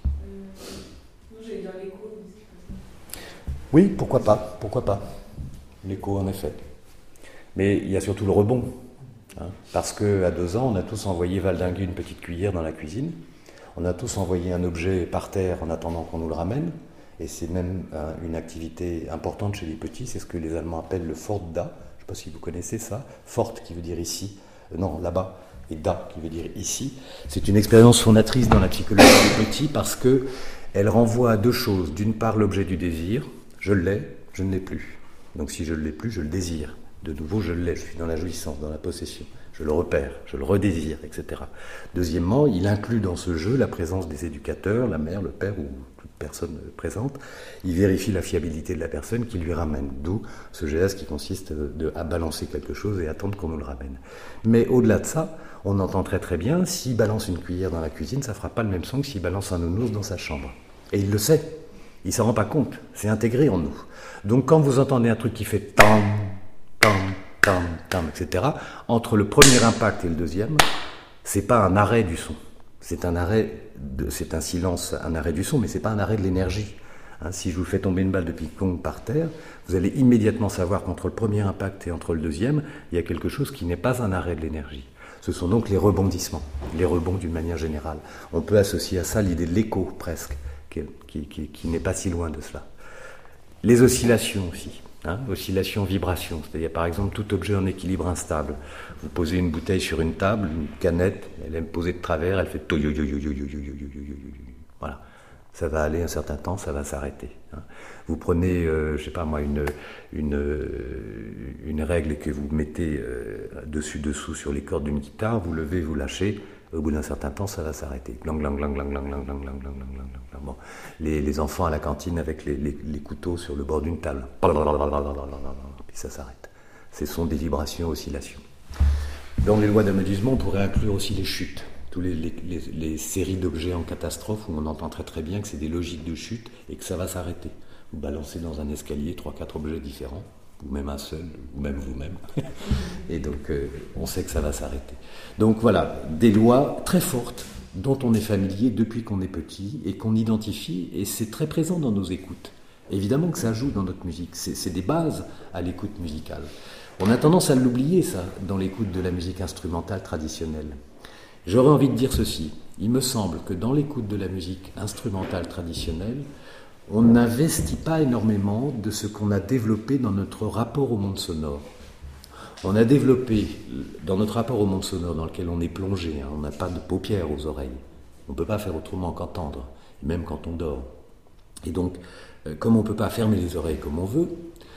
j'allais dire l'écho, mais c'est pas ça. Oui, pourquoi pas, pourquoi pas. l'écho en effet. Mais il y a surtout le rebond. Hein, parce qu'à 2 ans, on a tous envoyé valdinguer une petite cuillère dans la cuisine. On a tous envoyé un objet par terre en attendant qu'on nous le ramène. Et c'est même une activité importante chez les petits. C'est ce que les Allemands appellent le Fortda. Je ne sais pas si vous connaissez ça. Fort qui veut dire ici. Non, là-bas. Et da qui veut dire ici. C'est une expérience fondatrice dans la psychologie des petits parce qu'elle renvoie à 2 choses. D'une part, l'objet du désir. Je l'ai, je ne l'ai plus. Donc si je ne l'ai plus, je le désire. De nouveau, je l'ai, je suis dans la jouissance, dans la possession. Je le repère, je le redésire, etc. Deuxièmement, il inclut dans ce jeu la présence des éducateurs, la mère, le père ou toute personne présente. Il vérifie la fiabilité de la personne qui lui ramène. D'où ce geste qui consiste à balancer quelque chose et attendre qu'on nous le ramène. Mais au-delà de ça, on entend très très bien, s'il balance une cuillère dans la cuisine, ça ne fera pas le même son que s'il balance un nounours dans sa chambre. Et il le sait, il ne s'en rend pas compte, c'est intégré en nous. Donc quand vous entendez un truc qui fait tam, tam, tam, tam, etc., entre le premier impact et le deuxième, c'est pas un arrêt du son. C'est un silence, un arrêt du son, mais c'est pas un arrêt de l'énergie. Hein, si je vous fais tomber une balle de ping-pong par terre, vous allez immédiatement savoir qu'entre le premier impact et entre le deuxième, il y a quelque chose qui n'est pas un arrêt de l'énergie. Ce sont donc les rebondissements, les rebonds d'une manière générale. On peut associer à ça l'idée de l'écho, presque, qui n'est pas si loin de cela. Les oscillations aussi. Hein, oscillation, vibration, c'est-à-dire par exemple tout objet en équilibre instable. Vous posez une bouteille sur une table, une canette, elle est posée de travers, elle fait voilà. Ça va aller un certain temps, ça va s'arrêter. Hein. Vous prenez, je sais pas moi, une règle que vous mettez dessus-dessous sur les cordes d'une guitare, vous levez, vous lâchez. Au bout d'un certain temps, ça va s'arrêter. Glang, glang, glang, glang, glang, glang, glang, glang, glang, glang. Bon. Les enfants à la cantine avec les couteaux sur le bord d'une table. Puis ça s'arrête. Ce sont des vibrations, oscillations. Dans les lois d'aménagement, on pourrait inclure aussi les chutes. Tous les séries d'objets en catastrophe où on entend très très bien que c'est des logiques de chute et que ça va s'arrêter. Vous balancez dans un escalier 3-4 objets différents, ou même un seul, ou même vous-même. Et donc, on sait que ça va s'arrêter. Donc voilà, des lois très fortes dont on est familier depuis qu'on est petit et qu'on identifie, et c'est très présent dans nos écoutes. Évidemment que ça joue dans notre musique, c'est des bases à l'écoute musicale. On a tendance à l'oublier, ça, dans l'écoute de la musique instrumentale traditionnelle. J'aurais envie de dire ceci, il me semble que dans l'écoute de la musique instrumentale traditionnelle, on n'investit pas énormément de ce qu'on a développé dans notre rapport au monde sonore. On a développé, dans notre rapport au monde sonore dans lequel on est plongé, hein, on n'a pas de paupières aux oreilles, on ne peut pas faire autrement qu'entendre, même quand on dort. Et donc, comme on ne peut pas fermer les oreilles comme on veut,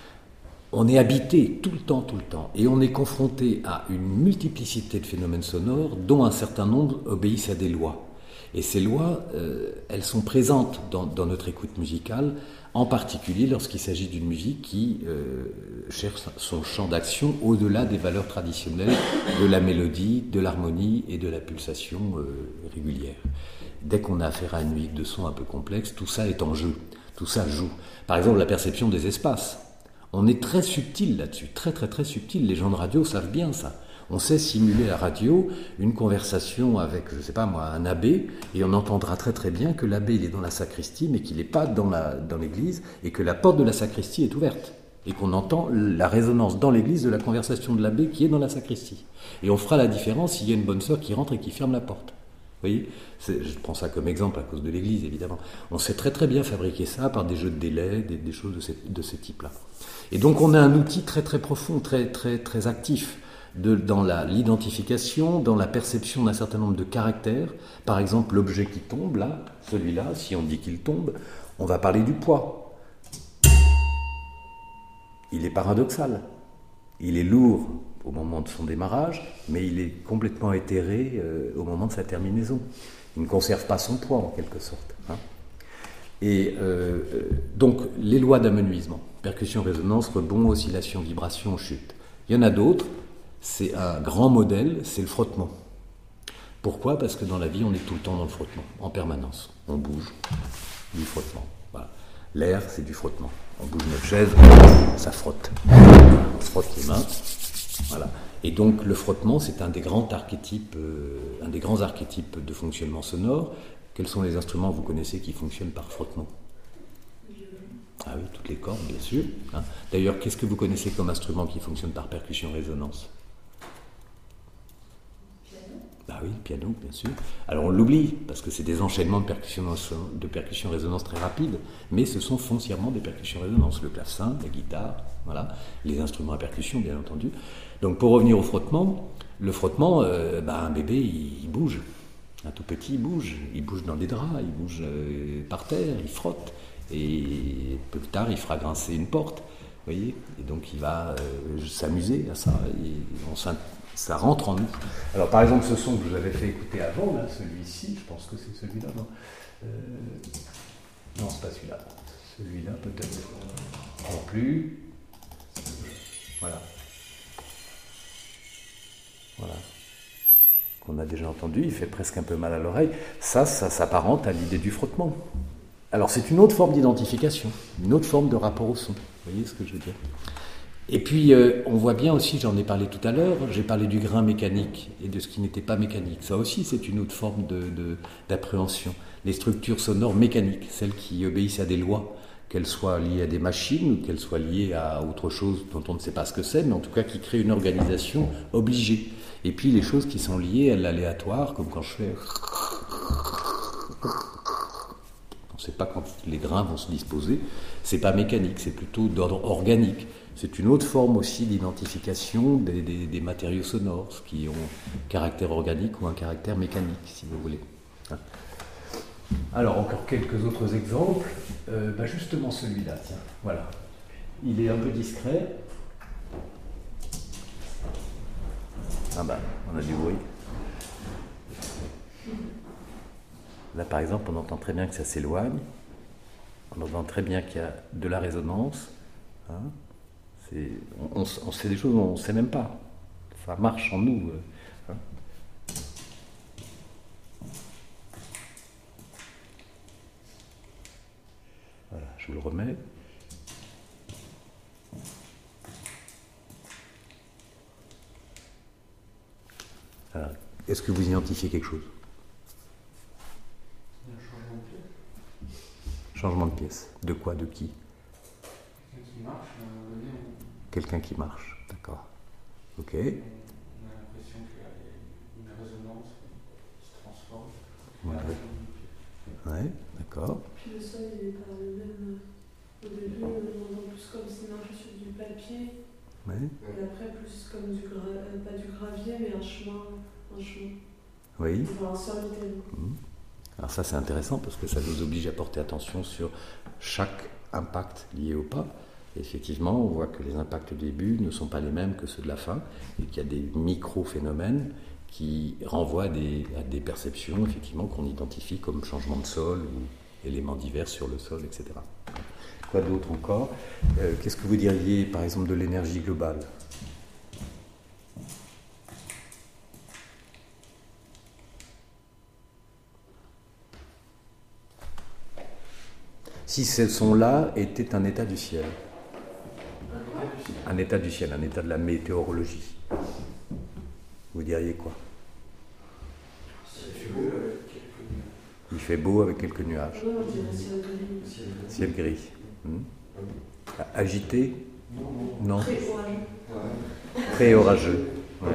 on est habité tout le temps, et on est confronté à une multiplicité de phénomènes sonores dont un certain nombre obéissent à des lois. Et ces lois, elles sont présentes dans notre écoute musicale, en particulier lorsqu'il s'agit d'une musique qui cherche son champ d'action au-delà des valeurs traditionnelles de la mélodie, de l'harmonie et de la pulsation régulière. Dès qu'on a affaire à une musique de son un peu complexe, tout ça est en jeu, tout ça joue. Par exemple, la perception des espaces. On est très subtil là-dessus, très très très subtil. Les gens de radio savent bien ça. On sait simuler à la radio une conversation avec, je ne sais pas moi, un abbé, et on entendra très très bien que l'abbé il est dans la sacristie, mais qu'il n'est pas dans l'église, et que la porte de la sacristie est ouverte, et qu'on entend la résonance dans l'église de la conversation de l'abbé qui est dans la sacristie. Et on fera la différence s'il y a une bonne sœur qui rentre et qui ferme la porte. Vous voyez, je prends ça comme exemple à cause de l'église, évidemment. On sait très très bien fabriquer ça par des jeux de délai, des choses de ce type-là. Et donc on a un outil très très profond, très très très actif, dans l'identification, dans la perception d'un certain nombre de caractères. Par exemple, l'objet qui tombe, là, celui-là, si on dit qu'il tombe, on va parler du poids. Il est paradoxal. Il est lourd au moment de son démarrage, mais il est complètement éthéré au moment de sa terminaison. Il ne conserve pas son poids, en quelque sorte. Hein. Et donc, les lois d'amenuisement, percussion, résonance, rebond, oscillation, vibration, chute. Il y en a d'autres. C'est un grand modèle, c'est le frottement. Pourquoi ? Parce que dans la vie, on est tout le temps dans le frottement, en permanence. On bouge, du frottement. Voilà. L'air, c'est du frottement. On bouge notre chaise, ça frotte. On se frotte les mains. Voilà. Et donc, le frottement, c'est un des grands archétypes de fonctionnement sonore. Quels sont les instruments, vous connaissez, qui fonctionnent par frottement ? Ah oui, toutes les cordes, bien sûr. Hein. D'ailleurs, qu'est-ce que vous connaissez comme instrument qui fonctionne par percussion-résonance? Bah oui, le piano, bien sûr. Alors on l'oublie, parce que c'est des enchaînements de percussion-résonance très rapides, mais ce sont foncièrement des percussions-résonance. Le clavecin, la guitare, voilà, les instruments à percussion, bien entendu. Donc pour revenir au frottement, le frottement, un bébé, il bouge. Un tout petit, il bouge dans les draps, il bouge par terre, il frotte, et plus tard, il fera grincer une porte, vous voyez, et donc il va s'amuser à ça, et ça rentre en nous. Alors par exemple, ce son que je vous avais fait écouter avant, là, celui-ci, je pense que c'est celui-là, non non, c'est pas celui-là. Celui-là, peut-être non plus. Voilà. Voilà. Qu'on a déjà entendu, il fait presque un peu mal à l'oreille. Ça s'apparente à l'idée du frottement. Alors c'est une autre forme d'identification, une autre forme de rapport au son. Vous voyez ce que je veux dire? Et puis on voit bien aussi, j'en ai parlé tout à l'heure, j'ai parlé du grain mécanique et de ce qui n'était pas mécanique. Ça aussi c'est une autre forme d'appréhension. Les structures sonores mécaniques, celles qui obéissent à des lois, qu'elles soient liées à des machines ou qu'elles soient liées à autre chose dont on ne sait pas ce que c'est, mais en tout cas qui créent une organisation obligée. Et puis les choses qui sont liées à l'aléatoire, comme quand je fais... On ne sait pas quand les grains vont se disposer, c'est pas mécanique, c'est plutôt d'ordre organique. C'est une autre forme aussi d'identification des matériaux sonores, qui ont un caractère organique ou un caractère mécanique, si vous voulez. Alors, encore quelques autres exemples. Justement celui-là, tiens, voilà. Il est un peu discret. On a du bruit. Là, par exemple, on entend très bien que ça s'éloigne. On entend très bien qu'il y a de la résonance. Hein. On sait des choses, on ne sait même pas. Ça marche en nous. Hein. Voilà, je vous le remets. Alors, est-ce que vous identifiez quelque chose? Changement de pièce. De quoi? De qui? Quelqu'un qui marche, Quelqu'un qui marche, d'accord. Ok. on a l'impression qu'il y a une résonance qui se transforme. Ouais, d'accord. Puis le sol, il n'est pas le même. Au début, on entend plus comme s'il marchait sur du papier. Ouais. Et après, plus comme pas du gravier, mais un chemin. Oui. Enfin, un solitaire. Alors ça, c'est intéressant parce que ça nous oblige à porter attention sur chaque impact lié au pas. Et effectivement, on voit que les impacts du début ne sont pas les mêmes que ceux de la fin et qu'il y a des micro-phénomènes qui renvoient à des perceptions, effectivement, qu'on identifie comme changement de sol ou éléments divers sur le sol, etc. Quoi d'autre encore? Qu'est-ce que vous diriez, par exemple, de l'énergie globale? Si ce son-là était un état du ciel. Un état du ciel, un état de la météorologie. Vous diriez quoi? Il fait beau avec quelques nuages. Non, on dirait ciel gris. Ciel gris. Agité? Non. Très orageux. Très orageux. Ouais.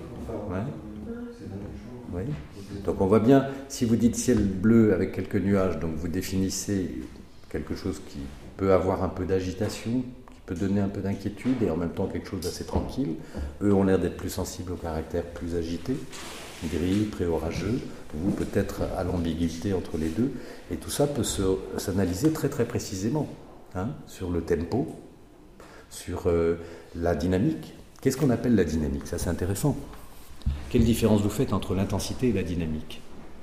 Oui. Donc on voit bien, si vous dites ciel bleu avec quelques nuages, donc vous définissez quelque chose qui peut avoir un peu d'agitation, qui peut donner un peu d'inquiétude et en même temps quelque chose d'assez tranquille. Eux ont l'air d'être plus sensibles au caractère plus agité, gris, pré-orageux, vous peut-être à l'ambiguïté entre les deux. Et tout ça peut s'analyser très très précisément sur le tempo, sur la dynamique. Qu'est-ce qu'on appelle la dynamique? Ça c'est intéressant. Quelle différence vous faites entre l'intensité et la dynamique?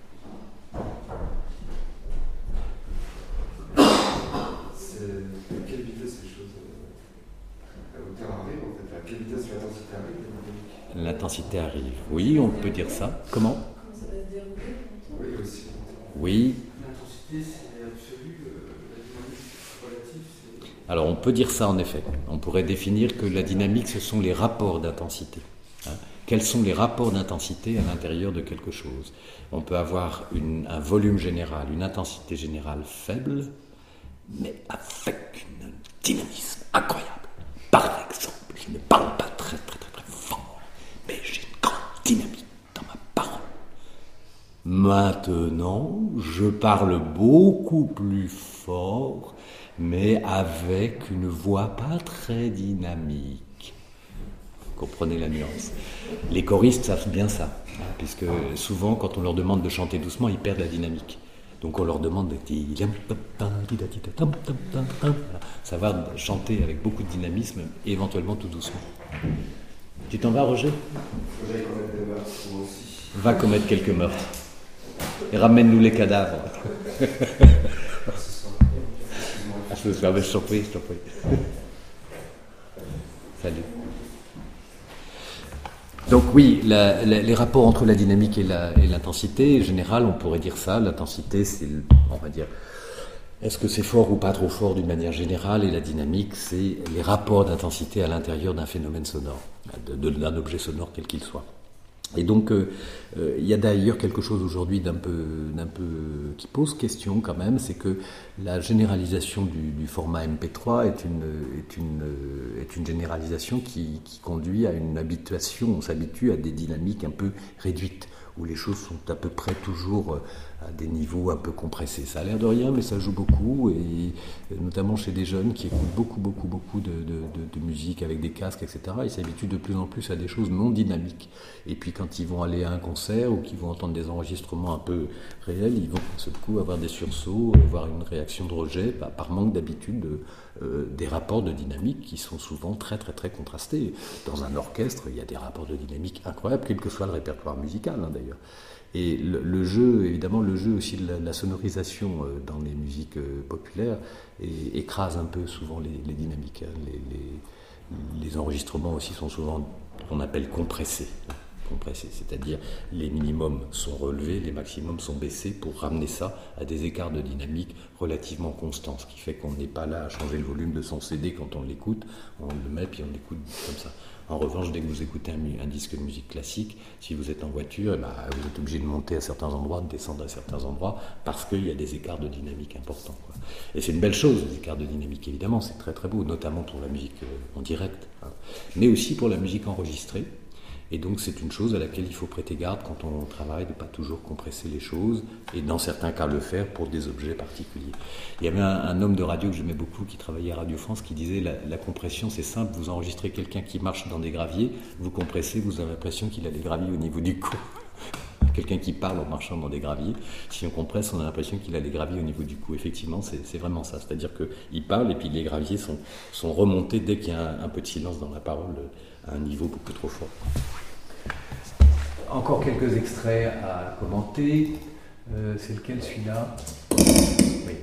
C'est à quelle vitesse les choses à hauteur arrivent en fait? À quelle vitesse l'intensité arrive? L'intensité arrive. Oui, on peut dire ça. Comment? Comment ça va se dérouler? Oui, aussi. Oui. L'intensité, c'est absolu, la dynamique, c'est relatif. Alors on peut dire ça en effet. On pourrait définir que la dynamique, ce sont les rapports d'intensité. Quels sont les rapports d'intensité à l'intérieur de quelque chose? On peut avoir un volume général, une intensité générale faible, mais avec un dynamisme incroyable. Par exemple, je ne parle pas très fort, mais j'ai une grande dynamique dans ma parole. Maintenant, je parle beaucoup plus fort, mais avec une voix pas très dynamique. Vous comprenez la nuance. Les choristes savent bien ça, puisque souvent, quand on leur demande de chanter doucement, ils perdent la dynamique. Donc on leur demande de savoir chanter avec beaucoup de dynamisme et éventuellement tout doucement. Tu t'en vas, Roger ? Faut que j'aille commettre des meurtres, moi aussi. Va commettre quelques meurtres. Et ramène-nous les cadavres. Ce soir, je t'en prie. Salut. Donc oui, les rapports entre la dynamique et l'intensité, en général, on pourrait dire ça. L'intensité, c'est, on va dire, est-ce que c'est fort ou pas trop fort d'une manière générale, et la dynamique, c'est les rapports d'intensité à l'intérieur d'un phénomène sonore, d'un objet sonore quel qu'il soit. Et donc, il y a d'ailleurs quelque chose aujourd'hui d'un peu qui pose question quand même, c'est que la généralisation du format MP3 est une généralisation qui conduit à une habituation. On s'habitue à des dynamiques un peu réduites, où les choses sont à peu près toujours à des niveaux un peu compressés. Ça a l'air de rien, mais ça joue beaucoup, et notamment chez des jeunes qui écoutent beaucoup de musique avec des casques, etc. Ils s'habituent de plus en plus à des choses non dynamiques. Et puis quand ils vont aller à un concert ou qu'ils vont entendre des enregistrements un peu réels, ils vont d'un seul coup avoir des sursauts, avoir une réaction de rejet, par manque d'habitude des rapports de dynamique qui sont souvent très contrastés. Dans un orchestre, il y a des rapports de dynamique incroyables, quel que soit le répertoire musical d'ailleurs. Et le jeu, évidemment, le jeu aussi de la sonorisation dans les musiques populaires écrase un peu souvent les dynamiques. Les enregistrements aussi sont souvent ce qu'on appelle compressés, c'est-à-dire les minimums sont relevés, les maximums sont baissés pour ramener ça à des écarts de dynamique relativement constants, ce qui fait qu'on n'est pas là à changer le volume de son CD quand on l'écoute, on le met puis on l'écoute comme ça. En revanche, dès que vous écoutez un disque de musique classique, si vous êtes en voiture, vous êtes obligé de monter à certains endroits, de descendre à certains endroits, parce qu'il y a des écarts de dynamique importants, quoi. Et c'est une belle chose, les écarts de dynamique, évidemment, c'est très beau, notamment pour la musique en direct, mais aussi pour la musique enregistrée. Et donc c'est une chose à laquelle il faut prêter garde quand on travaille, de ne pas toujours compresser les choses, et dans certains cas le faire pour des objets particuliers. Il y avait un homme de radio que j'aimais beaucoup, qui travaillait à Radio France, qui disait la compression c'est simple, vous enregistrez quelqu'un qui marche dans des graviers, vous compressez, vous avez l'impression qu'il a des graviers au niveau du cou. Quelqu'un qui parle en marchant dans des graviers, si on compresse, on a l'impression qu'il a des graviers au niveau du cou. Effectivement, c'est vraiment ça, c'est-à-dire qu'il parle et puis les graviers sont remontés dès qu'il y a un peu de silence dans la parole à un niveau beaucoup trop fort. Encore quelques extraits à commenter. C'est lequel celui-là ? Oui.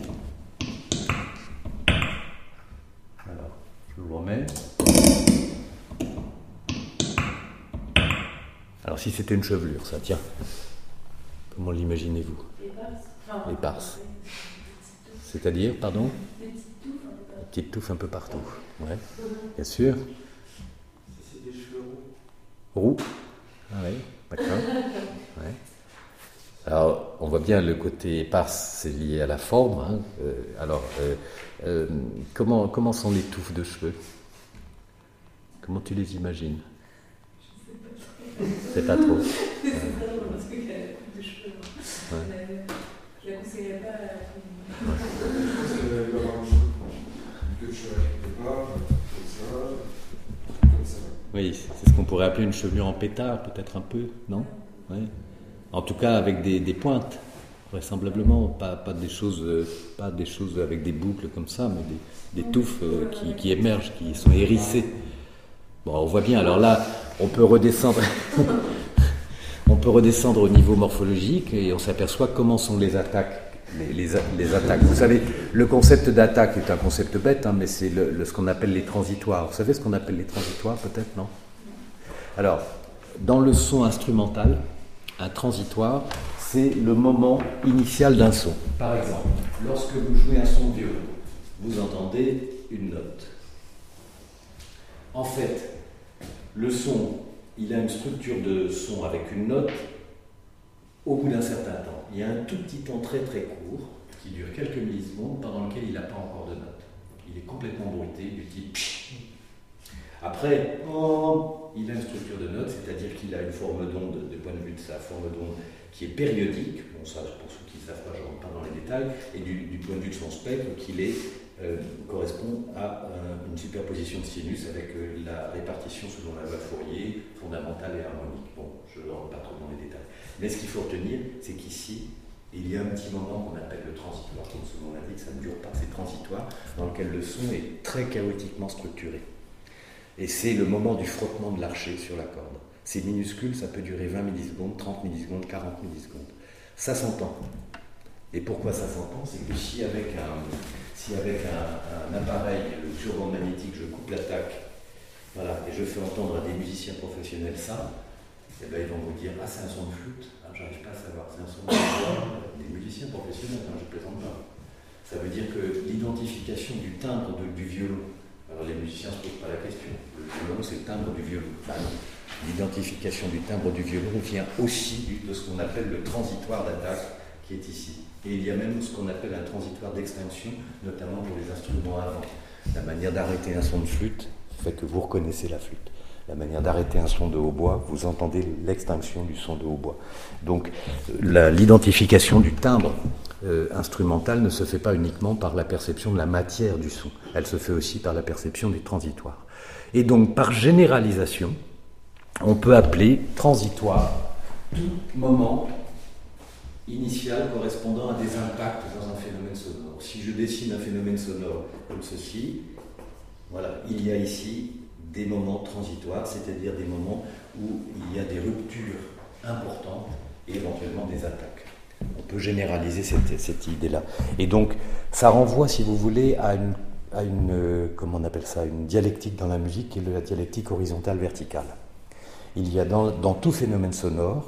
Alors, je vous le remets. Alors, si c'était une chevelure, ça, tiens. Comment l'imaginez-vous ? Éparse. C'est-à-dire, pardon ? Des petites touffes un peu partout. Ouais, bien sûr. C'est des cheveux roux. Roux ? Ah oui, d'accord. Ouais. Alors, on voit bien le côté éparse, c'est lié à la forme. Comment sont les touffes de cheveux ? Comment tu les imagines ? C'est pas trop. Parce qu'il y a la coupe de cheveux. Je la conseillerais pas à la Je pense qu'il doit y avoir un jeu de cheveux quelque part, comme ça. Oui, c'est ce qu'on pourrait appeler une chevelure en pétard, peut-être un peu, non ? Ouais. En tout cas, avec des pointes, vraisemblablement, pas des choses avec des boucles comme ça, mais des touffes qui émergent, qui sont hérissées. Bon, on voit bien. Alors là, on peut redescendre au niveau morphologique et on s'aperçoit comment sont les attaques. Les attaques. Vous savez, le concept d'attaque est un concept bête, mais c'est ce qu'on appelle les transitoires. Vous savez ce qu'on appelle les transitoires, peut-être, non ? Alors, dans le son instrumental, un transitoire, c'est le moment initial d'un son. Par exemple, lorsque vous jouez un son violon, vous entendez une note. En fait, le son, il a une structure de son avec une note au bout d'un certain temps. Il y a un tout petit temps très court qui dure quelques millisecondes, pendant lequel il n'a pas encore de note. Il est complètement bruité, du type. Après, il a une structure de note, c'est-à-dire qu'il a une forme d'onde, de point de vue de sa forme d'onde, qui est périodique. Bon, ça, pour ceux qui ne savent pas, je ne rentre pas dans les détails. Et du point de vue de son spectre, qu'il correspond à une superposition de sinus avec la répartition selon la loi de Fourier, fondamentale et harmonique. Bon, je ne rentre pas trop dans les détails. Mais ce qu'il faut retenir, c'est qu'ici, il y a un petit moment qu'on appelle le transitoire, comme son nom l'indique, ça ne dure pas, c'est transitoire, dans lequel le son est très chaotiquement structuré. Et c'est le moment du frottement de l'archet sur la corde. C'est minuscule, ça peut durer 20 millisecondes, 30 millisecondes, 40 millisecondes. Ça s'entend. Et pourquoi ça s'entend? C'est que si avec un appareil turbomagnétique, je coupe l'attaque, voilà, et je fais entendre à des musiciens professionnels ça, eh ben, ils vont vous dire « Ah, c'est un son de flûte ». J'arrive pas à savoir, c'est un son de flûte. Des musiciens professionnels, je ne plaisante pas. Ça veut dire que l'identification du timbre du violon, alors les musiciens ne se posent pas la question, le violon c'est le timbre du violon. L'identification du timbre du violon vient aussi de ce qu'on appelle le transitoire d'attaque qui est ici. Et il y a même ce qu'on appelle un transitoire d'extinction, notamment pour les instruments avant. La manière d'arrêter un son de flûte fait que vous reconnaissez la flûte. La manière d'arrêter un son de hautbois, vous entendez l'extinction du son de hautbois. Donc l'identification du timbre instrumental ne se fait pas uniquement par la perception de la matière du son, elle se fait aussi par la perception des transitoires. Et donc par généralisation, on peut appeler transitoire tout moment initial correspondant à des impacts dans un phénomène sonore. Si je dessine un phénomène sonore comme ceci, voilà, il y a ici des moments transitoires, c'est-à-dire des moments où il y a des ruptures importantes et éventuellement des attaques. On peut généraliser cette idée-là. Et donc, ça renvoie, si vous voulez, à une comment on appelle ça, une dialectique dans la musique, qui est la dialectique horizontale-verticale. Il y a dans tout phénomène sonore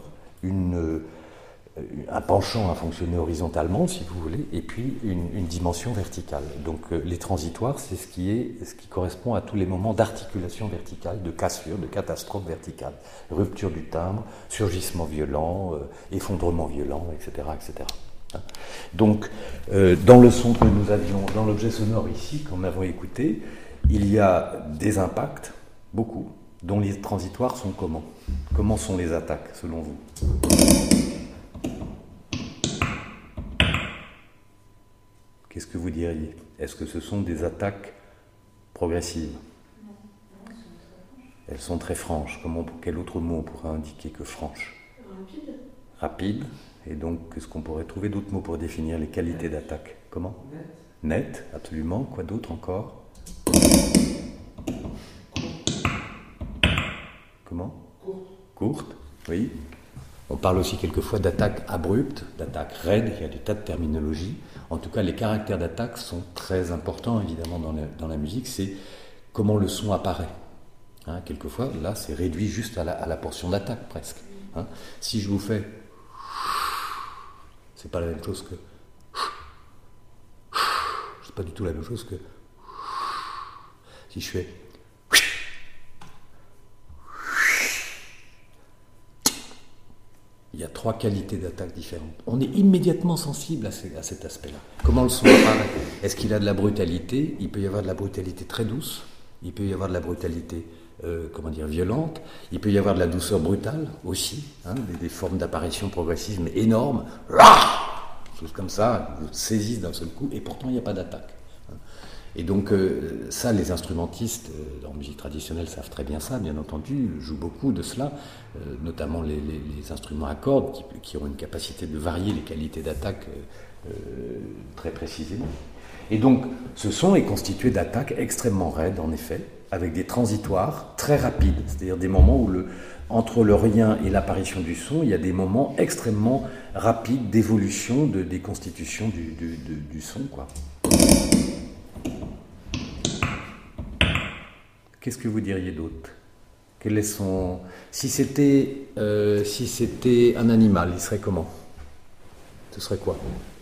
un penchant à fonctionner horizontalement, si vous voulez, et puis une dimension verticale. Donc les transitoires, c'est ce qui correspond à tous les moments d'articulation verticale, de cassure, de catastrophe verticale, rupture du timbre, surgissement violent, effondrement violent, etc., etc. Donc, dans le son que nous avions, dans l'objet sonore ici, qu'on avons écouté, il y a des impacts, beaucoup, dont les transitoires sont comment? Comment sont les attaques, selon vous? Qu'est-ce que vous diriez? Est-ce que ce sont des attaques progressives? Elles sont très franches. Quel autre mot on pourrait indiquer que franche? Rapide. Rapide. Et donc, qu'est-ce qu'on pourrait trouver d'autres mots pour définir les qualités d'attaque? Comment? Net, absolument. Quoi d'autre encore? Comment? Courte, oui. On parle aussi quelquefois d'attaque abrupte, d'attaque raide, il y a des tas de terminologies. En tout cas, les caractères d'attaque sont très importants, évidemment, dans la musique. C'est comment le son apparaît. Hein, quelquefois, là, c'est réduit juste à la portion d'attaque, presque. Hein. Si je vous fais... c'est pas la même chose que... c'est pas du tout la même chose que... si je fais... il y a 3 qualités d'attaque différentes. On est immédiatement sensible à cet aspect-là. Comment le son apparaît? Est-ce qu'il a de la brutalité? Il peut y avoir de la brutalité très douce. Il peut y avoir de la brutalité, violente. Il peut y avoir de la douceur brutale aussi. Hein, des formes d'apparition progressive mais énormes. Choses comme ça, vous saisissent d'un seul coup, et pourtant il n'y a pas d'attaque. Et donc ça, les instrumentistes en musique traditionnelle savent très bien ça, bien entendu, jouent beaucoup de cela, notamment les instruments à cordes qui ont une capacité de varier les qualités d'attaque très précisément. Et donc ce son est constitué d'attaques extrêmement raides, en effet, avec des transitoires très rapides, c'est-à-dire des moments où entre le rien et l'apparition du son, il y a des moments extrêmement rapides d'évolution des constitutions du son, quoi. Qu'est-ce que vous diriez d'autre? Quel est son... Si c'était un animal, il serait comment? Ce serait quoi?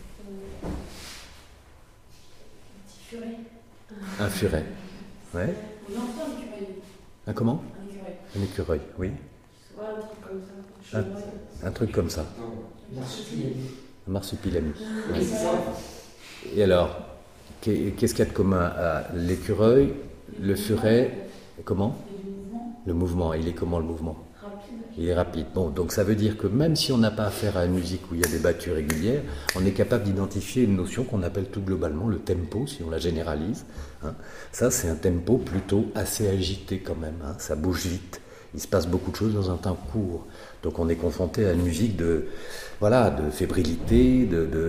Un petit furet. Un furet. Ouais. On entend un écureuil. Un comment? Un écureuil. Un écureuil, oui. Ouais, un truc comme ça. Un truc comme ça. Un marsupilami. Ouais. Ouais. Et alors, qu'est-ce qu'il y a de commun à l'écureuil, le furet, comment? Le mouvement. Il est comment le mouvement? Rapide. Il est rapide. Bon, donc ça veut dire que même si on n'a pas affaire à une musique où il y a des battues régulières, on est capable d'identifier une notion qu'on appelle tout globalement le tempo, si on la généralise. Hein. Ça, c'est un tempo plutôt assez agité quand même. Hein. Ça bouge vite. Il se passe beaucoup de choses dans un temps court. Donc on est confronté à une musique de fébrilité,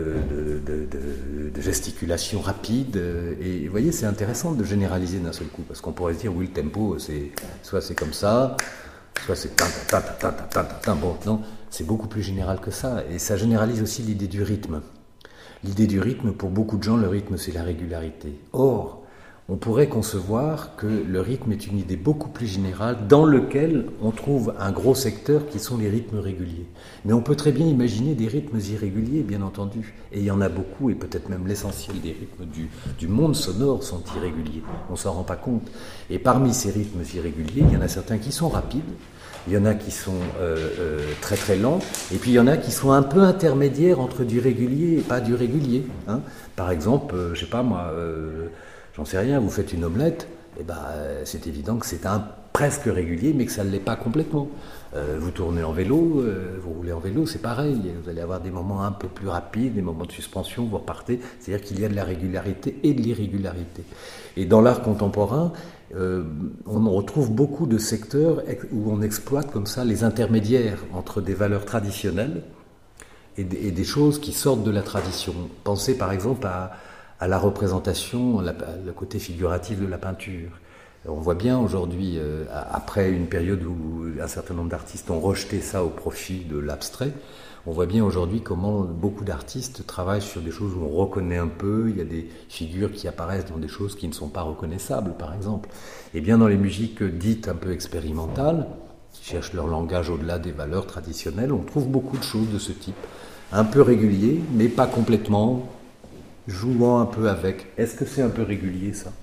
de gesticulation rapide. Et vous voyez, c'est intéressant de généraliser d'un seul coup, parce qu'on pourrait se dire, oui, le tempo, soit c'est comme ça, soit c'est ta. Bon, non, c'est beaucoup plus général que ça. Et ça généralise aussi l'idée du rythme. L'idée du rythme, pour beaucoup de gens, le rythme, c'est la régularité. Or, on pourrait concevoir que le rythme est une idée beaucoup plus générale dans lequel on trouve un gros secteur qui sont les rythmes réguliers. Mais on peut très bien imaginer des rythmes irréguliers, bien entendu. Et il y en a beaucoup, et peut-être même l'essentiel des rythmes du monde sonore sont irréguliers. On ne s'en rend pas compte. Et parmi ces rythmes irréguliers, il y en a certains qui sont rapides, il y en a qui sont très très lents, et puis il y en a qui sont un peu intermédiaires entre du régulier et pas du régulier. Hein. Par exemple, je sais pas moi... j'en sais rien, vous faites une omelette, et c'est évident que c'est un presque régulier, mais que ça ne l'est pas complètement. Vous tournez en vélo, vous roulez en vélo, c'est pareil. Vous allez avoir des moments un peu plus rapides, des moments de suspension, vous repartez. C'est-à-dire qu'il y a de la régularité et de l'irrégularité. Et dans l'art contemporain, on retrouve beaucoup de secteurs où on exploite comme ça les intermédiaires entre des valeurs traditionnelles et des choses qui sortent de la tradition. Pensez par exemple à la représentation, le côté figuratif de la peinture. On voit bien aujourd'hui, après une période où un certain nombre d'artistes ont rejeté ça au profit de l'abstrait, on voit bien aujourd'hui comment beaucoup d'artistes travaillent sur des choses où on reconnaît un peu, il y a des figures qui apparaissent dans des choses qui ne sont pas reconnaissables, par exemple. Et bien dans les musiques dites un peu expérimentales, qui cherchent leur langage au-delà des valeurs traditionnelles, on trouve beaucoup de choses de ce type, un peu régulier, mais pas complètement, jouant un peu avec. Est-ce que c'est un peu régulier, ça?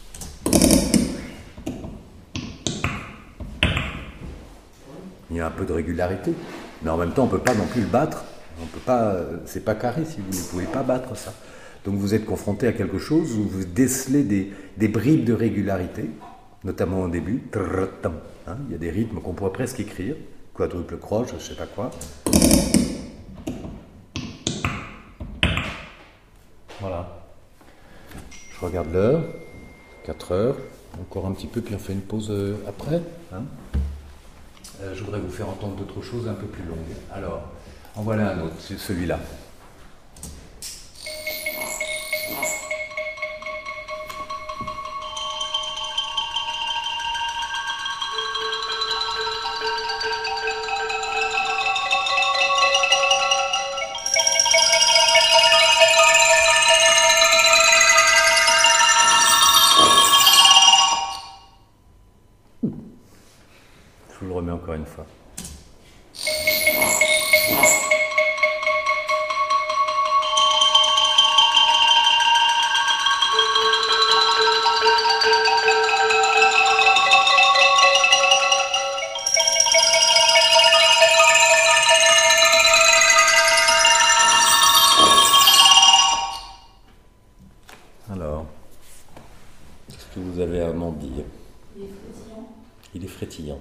Il y a un peu de régularité, mais en même temps, on ne peut pas non plus le battre. On peut pas, c'est pas carré, si vous ne pouvez pas battre ça. Donc vous êtes confronté à quelque chose où vous décelez des bribes de régularité, notamment au début. Hein, il y a des rythmes qu'on pourrait presque écrire, quadruple croche, je ne sais pas quoi. Voilà. Je regarde l'heure, 4 heures, encore un petit peu, puis on fait une pause après. Hein. Je voudrais vous faire entendre d'autres choses un peu plus longues. Alors, en voilà un autre, c'est celui-là. Je vous le remets encore une fois. Alors, qu'est-ce que vous avez à m'en dire? Il est frétillant. Il est frétillant.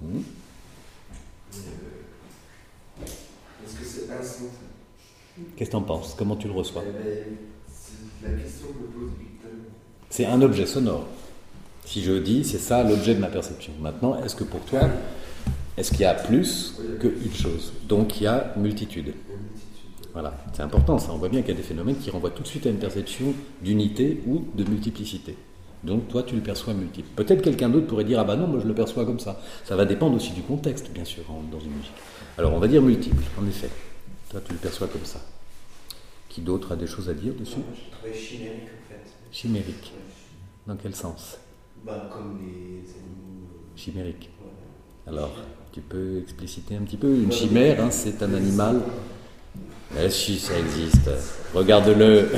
Est-ce que c'est un son? Qu'est-ce que tu en penses? Comment tu le reçois? C'est la question que je me pose depuis tout à l'heure. C'est un objet sonore. Si je dis, c'est ça l'objet de ma perception. Maintenant, est-ce que pour toi, est-ce qu'il y a plus qu'une chose? Donc il y a multitude. Voilà, c'est important ça. On voit bien qu'il y a des phénomènes qui renvoient tout de suite à une perception d'unité ou de multiplicité. Donc toi, tu le perçois multiple. Peut-être quelqu'un d'autre pourrait dire, ah bah non, moi je le perçois comme ça. Ça va dépendre aussi du contexte, bien sûr, dans une musique. Alors on va dire multiple, en effet. Toi, tu le perçois comme ça. Qui d'autre a des choses à dire dessus? Je trouvais chimérique en fait. Chimérique. Dans quel sens? Comme les animaux. Chimérique. Ouais. Alors, tu peux expliciter un petit peu? Une chimère, hein, c'est un animal. Mais si, ça existe. Regarde-le.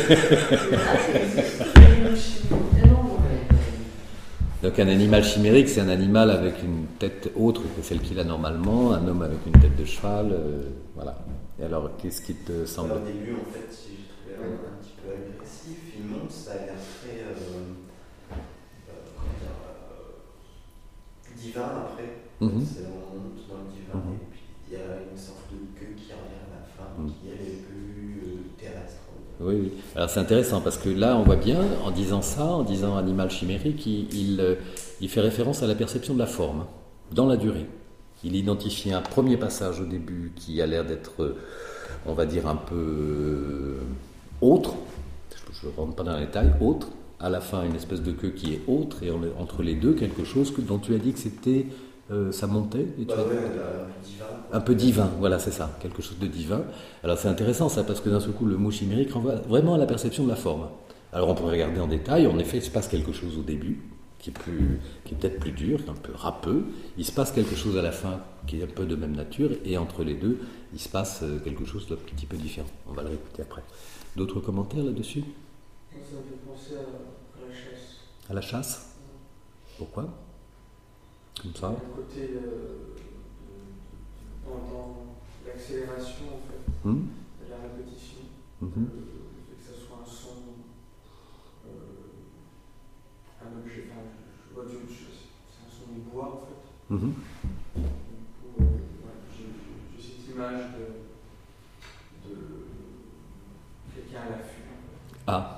Donc un animal chimérique, c'est un animal avec une tête autre que celle qu'il a normalement, un homme avec une tête de cheval, voilà. Et alors, qu'est-ce qui te semble... Au début, en fait, j'ai trouvé un petit peu agressif. Il monte, ça a l'air très divin après. On monte dans le divin et puis il y a une sorte de queue qui revient à la fin, qui elle est plus terrestre. Oui, oui. Alors c'est intéressant parce que là, on voit bien, en disant ça, en disant animal chimérique, il fait référence à la perception de la forme, dans la durée. Il identifie un premier passage au début qui a l'air d'être, on va dire, un peu autre. Je ne rentre pas dans les détails, autre. À la fin, une espèce de queue qui est autre, et entre les deux, quelque chose dont tu as dit que c'était, ça montait. Et divin. Un peu divin, voilà, c'est ça, quelque chose de divin. Alors c'est intéressant ça, parce que d'un seul coup, le mot chimérique renvoie vraiment à la perception de la forme. Alors on pourrait regarder en détail, en effet, il se passe quelque chose au début, qui est peut-être plus dur, un peu râpeux. Il se passe quelque chose à la fin, qui est un peu de même nature, et entre les deux, il se passe quelque chose d'un petit peu différent. On va le réécouter après. D'autres commentaires là-dessus ? Ça me fait penser à la chasse. À la chasse ? Pourquoi ? Comme ça ? Le côté dans l'accélération, en fait, de la répétition, le fait que ça soit un son, un objet, enfin, je vois c'est un son du bois, en fait. Du coup, j'ai cette image de quelqu'un à l'affût. Ah.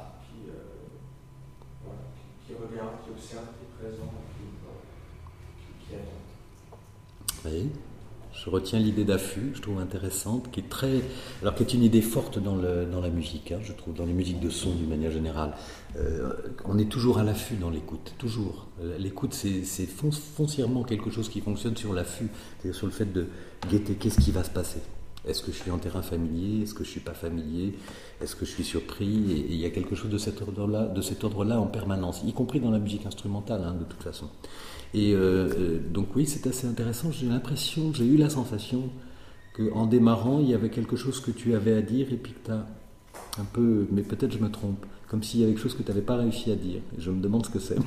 Qui regarde, qui observe, qui est présent, qui attend. Oui, je retiens l'idée d'affût, je trouve intéressante, qui est une idée forte dans la musique, je trouve, dans les musiques de son d'une manière générale. On est toujours à l'affût dans l'écoute, toujours. L'écoute, c'est foncièrement quelque chose qui fonctionne sur l'affût, c'est-à-dire sur le fait de guetter qu'est-ce qui va se passer. Est-ce que je suis en terrain familier ? Est-ce que je ne suis pas familier ? Est-ce que je suis surpris ? Et il y a quelque chose de cet ordre-là en permanence, y compris dans la musique instrumentale, de toute façon. Et donc oui, c'est assez intéressant. J'ai eu la sensation qu'en démarrant, il y avait quelque chose que tu avais à dire et puis que tu as un peu, mais peut-être je me trompe, comme s'il y avait quelque chose que tu n'avais pas réussi à dire. Et je me demande ce que c'est.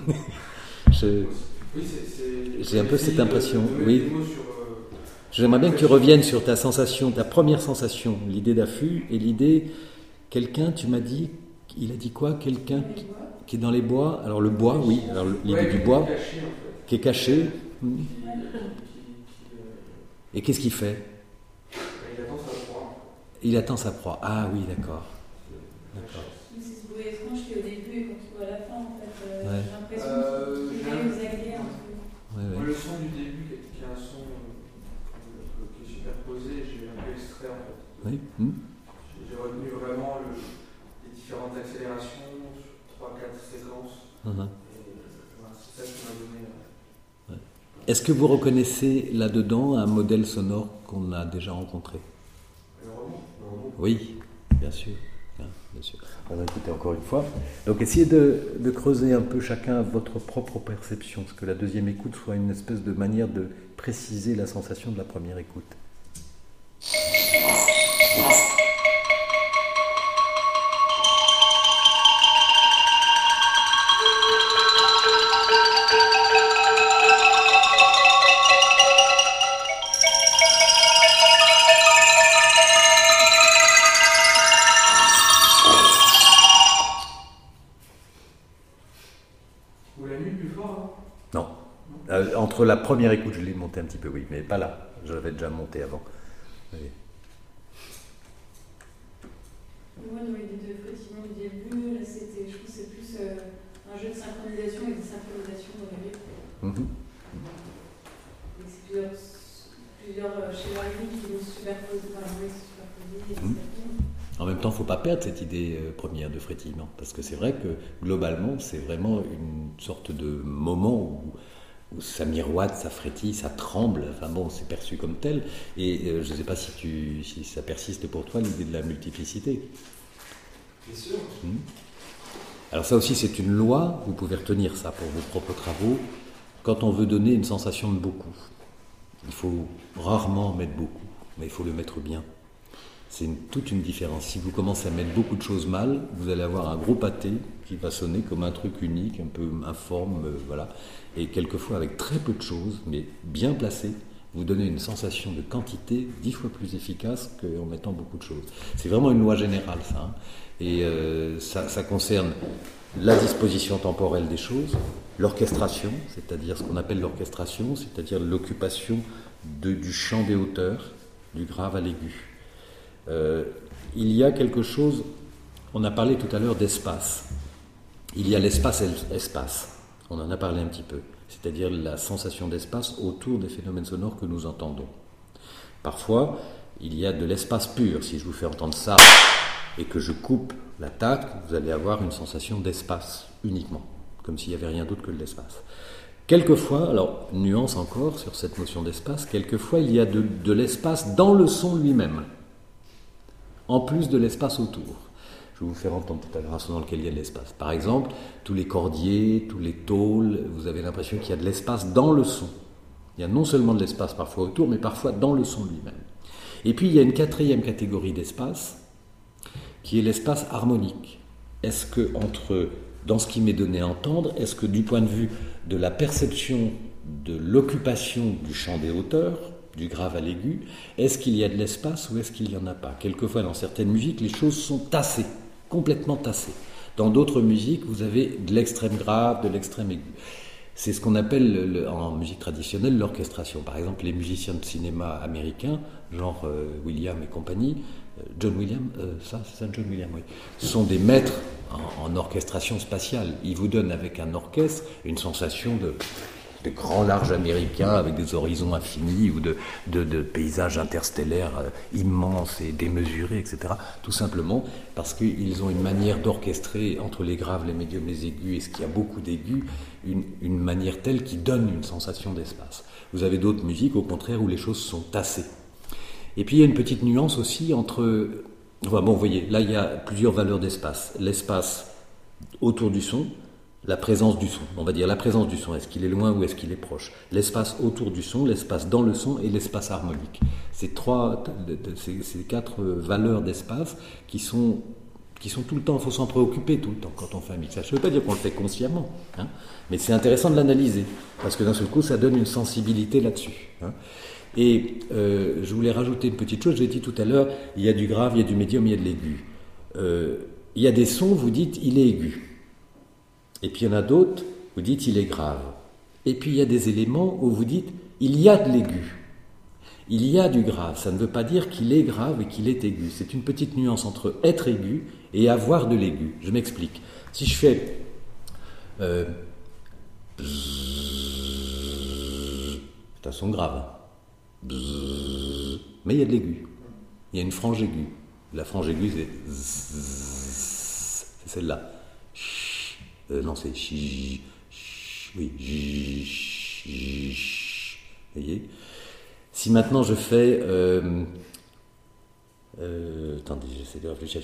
J'ai un peu cette impression. Oui. J'aimerais bien que tu reviennes sur ta sensation, ta première sensation, l'idée d'affût et l'idée, quelqu'un, tu m'as dit, il a dit quoi ? Quelqu'un qui est dans les bois. Alors le bois, oui, alors l'idée du bois, qui est caché. Et qu'est-ce qu'il fait ? Il attend sa proie. Il attend sa proie. Ah oui, d'accord. C'est ce bruit étrange qui est au début et quand tu vois à la fin, en fait, Ouais. j'ai l'impression qu'il est aux aguets un peu. Ouais. Le son du début, qui est un son qui est superposé, j'ai un peu extrait en fait. Oui. J'ai retenu vraiment les différentes accélérations, 3-4 séquences. Et voilà, c'est ça qui m'a donné. Est-ce que vous reconnaissez là-dedans un modèle sonore qu'on a déjà rencontré ? Le roman. Oui, bien sûr. Bien sûr. On va écouter encore une fois. Donc essayez de creuser un peu chacun votre propre perception, parce que la deuxième écoute soit une espèce de manière de préciser la sensation de la première écoute. Entre la première écoute, je l'ai monté un petit peu, oui, mais pas là. Je l'avais déjà monté avant. Oui. Moi, dans l'idée de Frétillon du début, là, je trouve que c'est plus un jeu de synchronisation et de synchronisation dans les rythmes. C'est plusieurs schémas rythmiques qui vont se superposer, En même temps, il ne faut pas perdre cette idée première de frétillement, parce que c'est vrai que globalement, c'est vraiment une sorte de moment où ça miroite, ça frétille, ça tremble, enfin bon, c'est perçu comme tel, et je ne sais pas si ça persiste pour toi, l'idée de la multiplicité. Bien sûr. Alors ça aussi, c'est une loi, vous pouvez retenir ça pour vos propres travaux, quand on veut donner une sensation de beaucoup. Il faut rarement mettre beaucoup, mais il faut le mettre bien. C'est toute une différence. Si vous commencez à mettre beaucoup de choses mal, vous allez avoir un gros pâté qui va sonner comme un truc unique, un peu informe, voilà. Et quelquefois, avec très peu de choses, mais bien placées, vous donnez une sensation de quantité 10 fois plus efficace qu'en mettant beaucoup de choses. C'est vraiment une loi générale, ça. Hein. Et ça concerne la disposition temporelle des choses, l'orchestration, c'est-à-dire ce qu'on appelle l'orchestration, c'est-à-dire l'occupation du champ des hauteurs, du grave à l'aigu. Il y a quelque chose, on a parlé tout à l'heure d'espace. Il y a l'espace-espace, on en a parlé un petit peu, c'est-à-dire la sensation d'espace autour des phénomènes sonores que nous entendons. Parfois, il y a de l'espace pur. Si je vous fais entendre ça et que je coupe l'attaque, vous allez avoir une sensation d'espace uniquement, comme s'il n'y avait rien d'autre que de l'espace. Quelquefois, alors nuance encore sur cette notion d'espace, quelquefois il y a de l'espace dans le son lui-même, en plus de l'espace autour. Je vais vous faire entendre tout à l'heure un son dans lequel il y a de l'espace. Par exemple, tous les cordiers, tous les tôles, vous avez l'impression qu'il y a de l'espace dans le son. Il y a non seulement de l'espace parfois autour, mais parfois dans le son lui-même. Et puis il y a une quatrième catégorie d'espace, qui est l'espace harmonique. Est-ce que dans ce qui m'est donné à entendre, est-ce que du point de vue de la perception de l'occupation du champ des hauteurs, du grave à l'aigu, est-ce qu'il y a de l'espace ou est-ce qu'il n'y en a pas? Quelquefois, dans certaines musiques, les choses sont tassées, complètement tassées. Dans d'autres musiques, vous avez de l'extrême grave, de l'extrême aigu. C'est ce qu'on appelle en musique traditionnelle l'orchestration. Par exemple, les musiciens de cinéma américains, genre Williams et compagnie, John Williams, c'est ça John Williams, oui, sont des maîtres en orchestration spatiale. Ils vous donnent avec un orchestre une sensation de grands larges américains avec des horizons infinis ou de paysages interstellaires immenses et démesurés, etc. Tout simplement parce qu'ils ont une manière d'orchestrer entre les graves, les médiums, les aigus, et ce qui a beaucoup d'aigus, une manière telle qui donne une sensation d'espace. Vous avez d'autres musiques, au contraire, où les choses sont tassées. Et puis il y a une petite nuance aussi entre... Enfin, bon, vous voyez, là il y a plusieurs valeurs d'espace. L'espace autour du son, la présence du son, on va dire la présence du son, est-ce qu'il est loin ou est-ce qu'il est proche? L'espace autour du son, l'espace dans le son et l'espace harmonique. Ces quatre valeurs d'espace qui sont tout le temps, il faut s'en préoccuper tout le temps quand on fait un mixage. Ça ne veut pas dire qu'on le fait consciemment, hein, mais c'est intéressant de l'analyser, parce que d'un seul coup, ça donne une sensibilité là-dessus. Hein. Et je voulais rajouter une petite chose, j'ai dit tout à l'heure, il y a du grave, il y a du médium, il y a de l'aigu. Il y a des sons, vous dites, il est aigu. Et puis il y en a d'autres, vous dites, il est grave. Et puis il y a des éléments où vous dites, il y a de l'aigu. Il y a du grave, ça ne veut pas dire qu'il est grave et qu'il est aigu. C'est une petite nuance entre être aigu et avoir de l'aigu. Je m'explique. Si je fais... c'est un son grave. Mais il y a de l'aigu. Il y a une frange aiguë. La frange aiguë, c'est celle-là. Non, c'est oui. Vous voyez? Si maintenant je fais... attendez, j'essaie de réfléchir.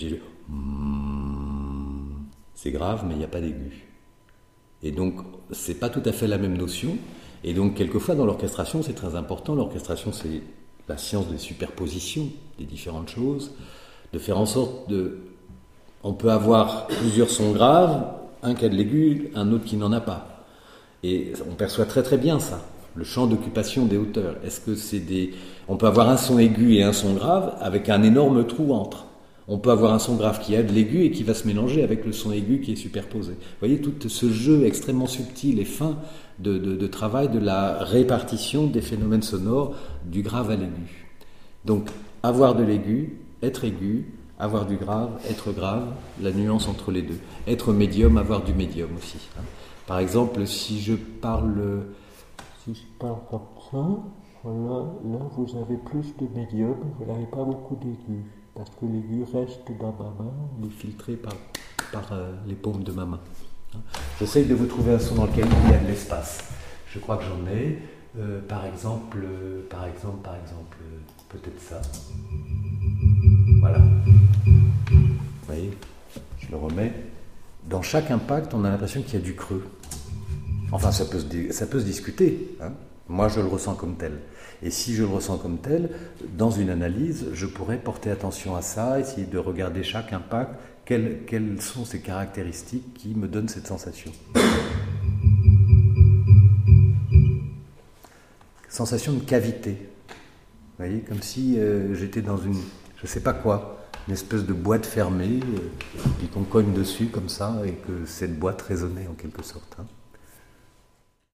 C'est grave, mais il n'y a pas d'aigu. Et donc, c'est pas tout à fait la même notion. Et donc, quelquefois, dans l'orchestration, c'est très important. L'orchestration, c'est la science des superpositions des différentes choses, de faire en sorte de... On peut avoir plusieurs sons graves, un qui a de l'aigu, un autre qui n'en a pas. Et on perçoit très très bien ça, le champ d'occupation des hauteurs. Est-ce que c'est des... On peut avoir un son aigu et un son grave avec un énorme trou entre. On peut avoir un son grave qui a de l'aigu et qui va se mélanger avec le son aigu qui est superposé. Vous voyez, tout ce jeu extrêmement subtil et fin de travail de la répartition des phénomènes sonores du grave à l'aigu. Donc, avoir de l'aigu, être aigu, avoir du grave, être grave, la nuance entre les deux. Être médium, avoir du médium aussi. Hein. Par exemple, si je parle comme ça, voilà, là vous avez plus de médium, vous n'avez pas beaucoup d'aigu. Parce que l'aigu reste dans ma main, il est filtré par les paumes de ma main. J'essaye de vous trouver un son dans lequel il y a de l'espace. Je crois que j'en ai. Par exemple, peut-être ça. Voilà. Vous voyez, je le remets. Dans chaque impact, on a l'impression qu'il y a du creux. Enfin, ça peut se discuter. Hein. Moi, je le ressens comme tel. Et si je le ressens comme tel, dans une analyse, je pourrais porter attention à ça, essayer de regarder chaque impact, quelles sont ces caractéristiques qui me donnent cette sensation. Qu'est-ce sensation de cavité. Vous voyez, comme si j'étais dans une, je sais pas quoi, une espèce de boîte fermée, et qu'on cogne dessus comme ça, et que cette boîte résonnait en quelque sorte. Hein.